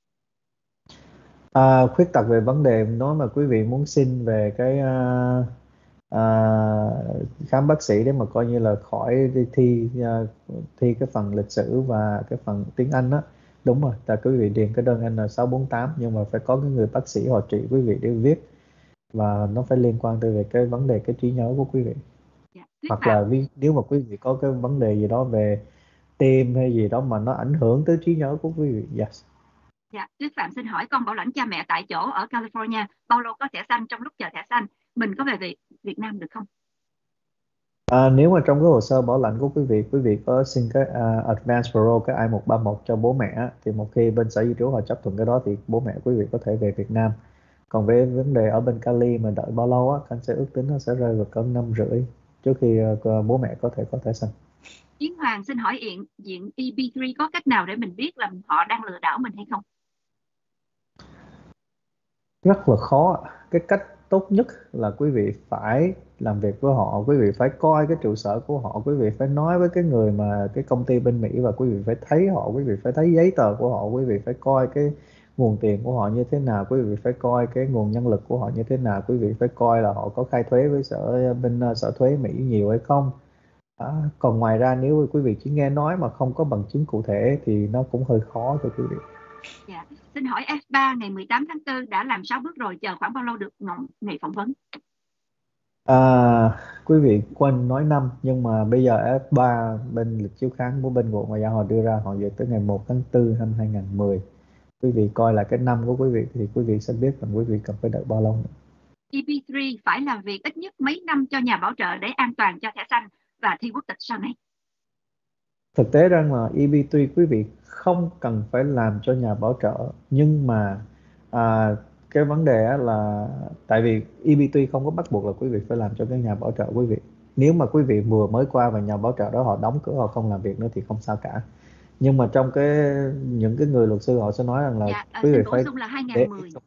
À, khuyết tật về vấn đề nói mà quý vị muốn xin về cái à, à, khám bác sĩ để mà coi như là khỏi đi thi à, thi cái phần lịch sử và cái phần tiếng Anh á, đúng rồi, là quý vị điền cái đơn N sáu bốn tám, nhưng mà phải có cái người bác sĩ họ trị quý vị để viết, và nó phải liên quan tới về cái vấn đề cái trí nhớ của quý vị, Dạ. Thuyết hoặc Phạm. là ví, nếu mà quý vị có cái vấn đề gì đó về tim hay gì đó mà nó ảnh hưởng tới trí nhớ của quý vị. Yes. Dạ. Thuyết Phạm xin hỏi con bảo lãnh cha mẹ tại chỗ ở California, bao lâu có thẻ xanh, trong lúc chờ thẻ xanh mình có về Việt, Việt Nam được không? À, nếu mà trong cái hồ sơ bảo lãnh của quý vị, quý vị có xin cái uh, advance parole, cái I một ba một cho bố mẹ á, thì một khi bên sở di trú họ chấp thuận cái đó thì bố mẹ quý vị có thể về Việt Nam. Còn về vấn đề ở bên Cali mà đợi bao lâu á, anh sẽ ước tính nó sẽ rơi vào cỡ năm rưỡi trước khi uh, bố mẹ có thể có thẻ xanh. Chiến Hoàng xin hỏi diện diện E B ba có cách nào để mình biết là họ đang lừa đảo mình hay không? Rất là khó. Cái cách tốt nhất là quý vị phải làm việc với họ, quý vị phải coi cái trụ sở của họ, quý vị phải nói với cái người mà cái công ty bên Mỹ, và quý vị phải thấy họ, quý vị phải thấy giấy tờ của họ, quý vị phải coi cái nguồn tiền của họ như thế nào, quý vị phải coi cái nguồn nhân lực của họ như thế nào, quý vị phải coi là họ có khai thuế với sở bên uh, sở thuế Mỹ nhiều hay không. À, còn ngoài ra nếu quý vị chỉ nghe nói mà không có bằng chứng cụ thể thì nó cũng hơi khó cho quý vị. Dạ. Xin hỏi F ba ngày mười tám tháng tư đã làm sáu bước rồi, chờ khoảng bao lâu được ngọn ngày phỏng vấn? À, quý vị quên nói năm, nhưng mà bây giờ F ba bên lịch chiếu kháng của bên Bộ Ngoại giao họ đưa ra họ dự tới ngày một tháng tư năm hai nghìn mười. Quý vị coi là cái năm của quý vị thì quý vị sẽ biết rằng quý vị cần phải đợi bao lâu nữa. E B ba phải làm việc ít nhất mấy năm cho nhà bảo trợ để an toàn cho thẻ xanh và thi quốc tịch sau này? Thực tế rằng là E B ba quý vị không cần phải làm cho nhà bảo trợ, nhưng mà à, cái vấn đề á là tại vì E B ba không có bắt buộc là quý vị phải làm cho cái nhà bảo trợ quý vị. Nếu mà quý vị vừa mới qua và nhà bảo trợ đó họ đóng cửa, họ không làm việc nữa thì không sao cả. Nhưng mà trong cái những cái người luật sư họ sẽ nói rằng là Dạ. À, quý vị xin bổ phải sung là để hai nghìn mười.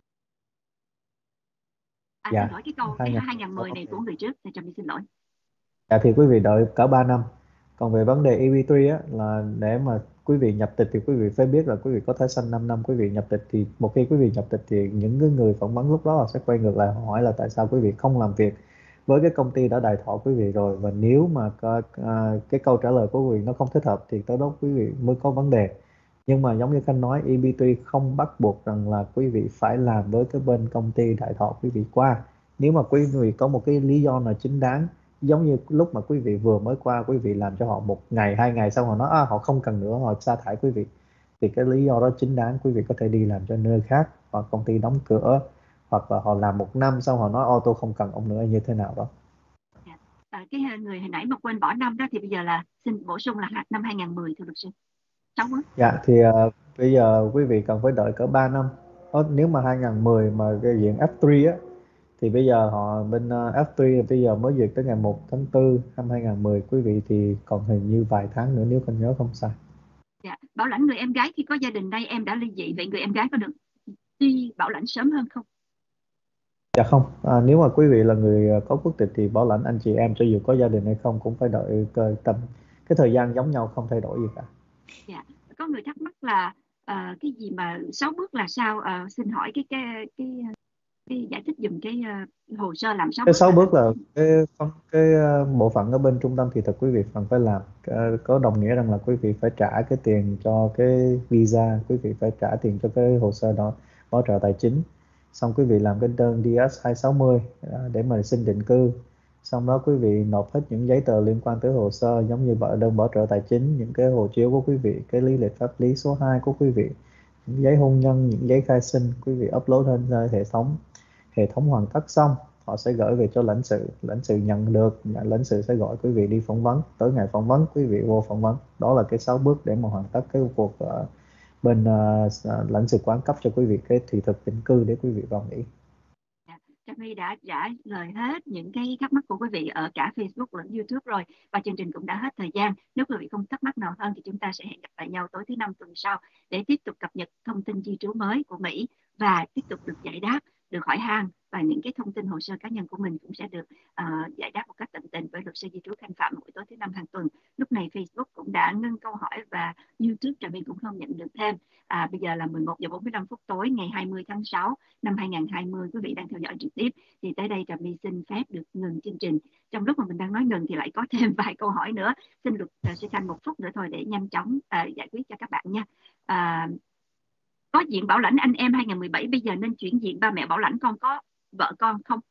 À, xin dạ lỗi, cái câu cái hai nghìn. hai nghìn mười này Ok. của người trước, thì cho mình xin lỗi. Dạ thì quý vị đợi cả ba năm. Còn về vấn đề E B ba á, là để mà quý vị nhập tịch thì quý vị phải biết là quý vị có thẻ xanh năm năm, quý vị nhập tịch thì một khi quý vị nhập tịch thì những cái người phỏng vấn lúc đó họ sẽ quay ngược lại họ hỏi là tại sao quý vị không làm việc với cái công ty đã đài thọ quý vị rồi, và nếu mà có, à, cái câu trả lời của quý vị nó không thích hợp thì tới đó quý vị mới có vấn đề. Nhưng mà giống như Khanh nói, E B ba không bắt buộc rằng là quý vị phải làm với cái bên công ty đại thọ quý vị qua. Nếu mà quý vị có một cái lý do nào chính đáng, giống như lúc mà quý vị vừa mới qua, quý vị làm cho họ một ngày hai ngày xong họ nói à, họ không cần nữa, họ sa thải quý vị, thì cái lý do đó chính đáng, quý vị có thể đi làm cho nơi khác hoặc công ty đóng cửa, hoặc là họ làm một năm xong họ nói ô tôi không cần ông nữa như thế nào đó. Dạ. À, cái người hồi nãy mà quên bỏ năm đó thì bây giờ là xin bổ sung là năm hai nghìn mười thưa luật sư. Sáu bước. Dạ thì ờ, bây giờ quý vị cần phải đợi cỡ ba năm. Ờ, nếu mà hai nghìn mười mà cái diện F ba á thì bây giờ họ bên ờ, F ba bây giờ mới duyệt tới ngày một tháng tư năm hai nghìn mười, quý vị thì còn hình như vài tháng nữa nếu con nhớ không sai. Dạ. Bảo lãnh người em gái khi có gia đình đây em đã ly dị, vậy người em gái có được đi bảo lãnh sớm hơn không? Dạ không, à, nếu mà quý vị là người ờ, có quốc tịch thì bảo lãnh anh chị em cho dù có gia đình hay không cũng phải đợi cơ- tầm cái thời gian giống nhau, không thay đổi gì cả. Dạ. Có người thắc mắc là ờ, cái gì mà sáu bước là sao? Ờ, xin hỏi cái cái cái cái giải thích dùm cái ờ, hồ sơ làm sáu Cái bước sáu là làm bước là cái phân cái ờ, bộ phận ở bên trung tâm thị thực quý vị cần phải làm. Ờ, có đồng nghĩa rằng là quý vị phải trả cái tiền cho cái visa, quý vị phải trả tiền cho cái hồ sơ đó, bảo trợ tài chính. Xong quý vị làm cái đơn D S hai sáu không ờ, để mà xin định cư. Xong đó quý vị nộp hết những giấy tờ liên quan tới hồ sơ, giống như bảo đơn bảo trợ tài chính, những cái hộ chiếu của quý vị, cái lý lịch pháp lý số hai của quý vị, những giấy hôn nhân, những giấy khai sinh, quý vị upload lên hệ thống. Hệ thống hoàn tất xong họ sẽ gửi về cho lãnh sự, lãnh sự nhận được, lãnh sự sẽ gọi quý vị đi phỏng vấn, tới ngày phỏng vấn quý vị vô phỏng vấn. Đó là cái sáu bước để mà hoàn tất cái cuộc uh, bên uh, lãnh sự quán cấp cho quý vị cái thị thực định cư để quý vị vào Mỹ. Trà My đã trả lời hết những cái thắc mắc của quý vị ở cả Facebook lẫn YouTube rồi, và chương trình cũng đã hết thời gian. Nếu quý vị không thắc mắc nào hơn thì chúng ta sẽ hẹn gặp lại nhau tối thứ năm tuần sau để tiếp tục cập nhật thông tin di trú mới của Mỹ và tiếp tục được giải đáp, được hỏi han, và những cái thông tin hồ sơ cá nhân của mình cũng sẽ được uh, giải đáp một cách tận tình với luật sư di trú Khanh Phạm mỗi tối thứ năm hàng tuần. Lúc này Facebook cũng đã ngưng câu hỏi và YouTube Trà My cũng không nhận được thêm. À, bây giờ là mười một giờ bốn mươi lăm phút tối ngày hai mươi tháng sáu năm hai nghìn không trăm hai mươi. Quý vị đang theo dõi trực tiếp thì tới đây Trà My xin phép được ngừng chương trình. Trong lúc mà mình đang nói ngừng thì lại có thêm vài câu hỏi nữa. Xin luật sư Khanh một phút nữa thôi để nhanh chóng uh, giải quyết cho các bạn nha. Uh, có diện bảo lãnh anh em hai nghìn không trăm mười bảy, bây giờ nên chuyển diện ba mẹ bảo lãnh con có vợ con không?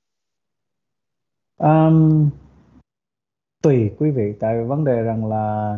Um, tùy quý vị, tại vấn đề rằng là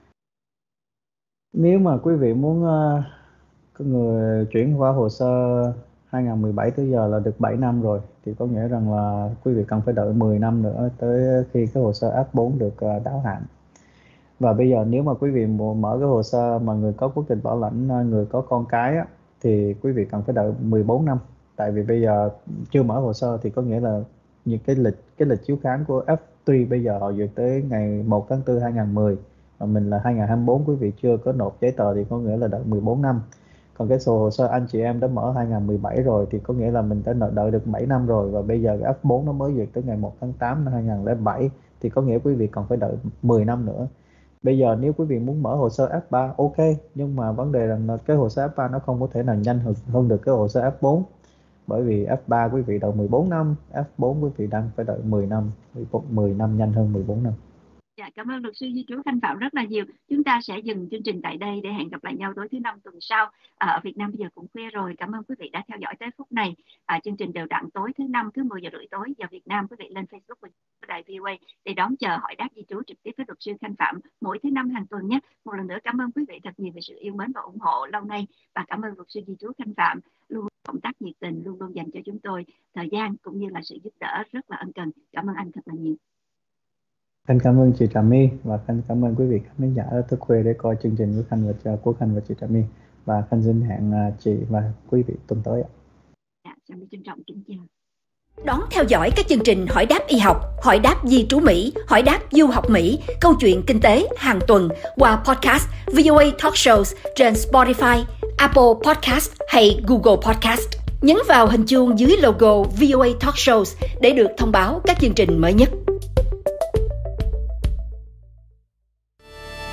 nếu mà quý vị muốn uh, có người chuyển qua hồ sơ hai nghìn không trăm mười bảy tới giờ là được bảy năm rồi, thì có nghĩa rằng là quý vị cần phải đợi mười năm nữa tới khi cái hồ sơ F bốn được uh, đáo hạn. Và bây giờ nếu mà quý vị mở cái hồ sơ mà người có quốc tịch bảo lãnh, người có con cái á, thì quý vị cần phải đợi mười bốn năm. Tại vì bây giờ chưa mở hồ sơ thì có nghĩa là những cái lịch cái lịch chiếu khám của F ba bây giờ họ duyệt tới ngày một tháng tư hai nghìn không trăm mười, mà mình là hai nghìn không trăm hai mươi tư, quý vị chưa có nộp giấy tờ thì có nghĩa là đợi mười bốn năm. Còn cái sổ hồ sơ anh chị em đã mở hai nghìn không trăm mười bảy rồi thì có nghĩa là mình đã đợi được bảy năm rồi, và bây giờ cái F bốn nó mới duyệt tới ngày một tháng tám năm hai nghìn không trăm lẻ bảy thì có nghĩa quý vị còn phải đợi mười năm nữa. Bây giờ nếu quý vị muốn mở hồ sơ F ba, ok, nhưng mà vấn đề là cái hồ sơ F ba nó không có thể nào nhanh hơn được cái hồ sơ F bốn, bởi vì F ba quý vị đợi mười bốn năm, F bốn quý vị đang phải đợi mười năm, mười năm nhanh hơn mười bốn năm. Dạ, cảm ơn luật sư di trú Khanh Phạm rất là nhiều. Chúng ta sẽ dừng chương trình tại đây để hẹn gặp lại nhau tối thứ năm tuần sau. À, ở Việt Nam bây giờ cũng khuya rồi. Cảm ơn quý vị đã theo dõi tới phút này. À, chương trình đều đặn tối thứ năm cứ mười giờ rưỡi tối giờ Việt Nam. Quý vị lên Facebook của đài vê o a để đón chờ hỏi đáp di trú trực tiếp với luật sư Khanh Phạm mỗi thứ năm hàng tuần nhé. Một lần nữa cảm ơn quý vị thật nhiều về sự yêu mến và ủng hộ lâu nay, và cảm ơn luật sư di trú Khanh Phạm luôn cộng tác nhiệt tình, luôn luôn dành cho chúng tôi thời gian cũng như là sự giúp đỡ rất là ân cần. Cảm ơn anh thật là nhiều. Khanh cảm ơn chị Trà My, và Khanh cảm ơn quý vị khán giả đã thức khuya để coi chương trình của Khanh và của Khanh và chị Trà My, và Khanh xin hẹn chị và quý vị tuần tới. Dạ, Trà My trân trọng kính chào. Đón theo dõi các chương trình Hỏi đáp y học, Hỏi đáp di trú Mỹ, Hỏi đáp du học Mỹ, Câu chuyện kinh tế hàng tuần qua podcast vê o a Talk Shows trên Spotify, Apple Podcast hay Google Podcast. Nhấn vào hình chuông dưới logo vê o a Talk Shows để được thông báo các chương trình mới nhất.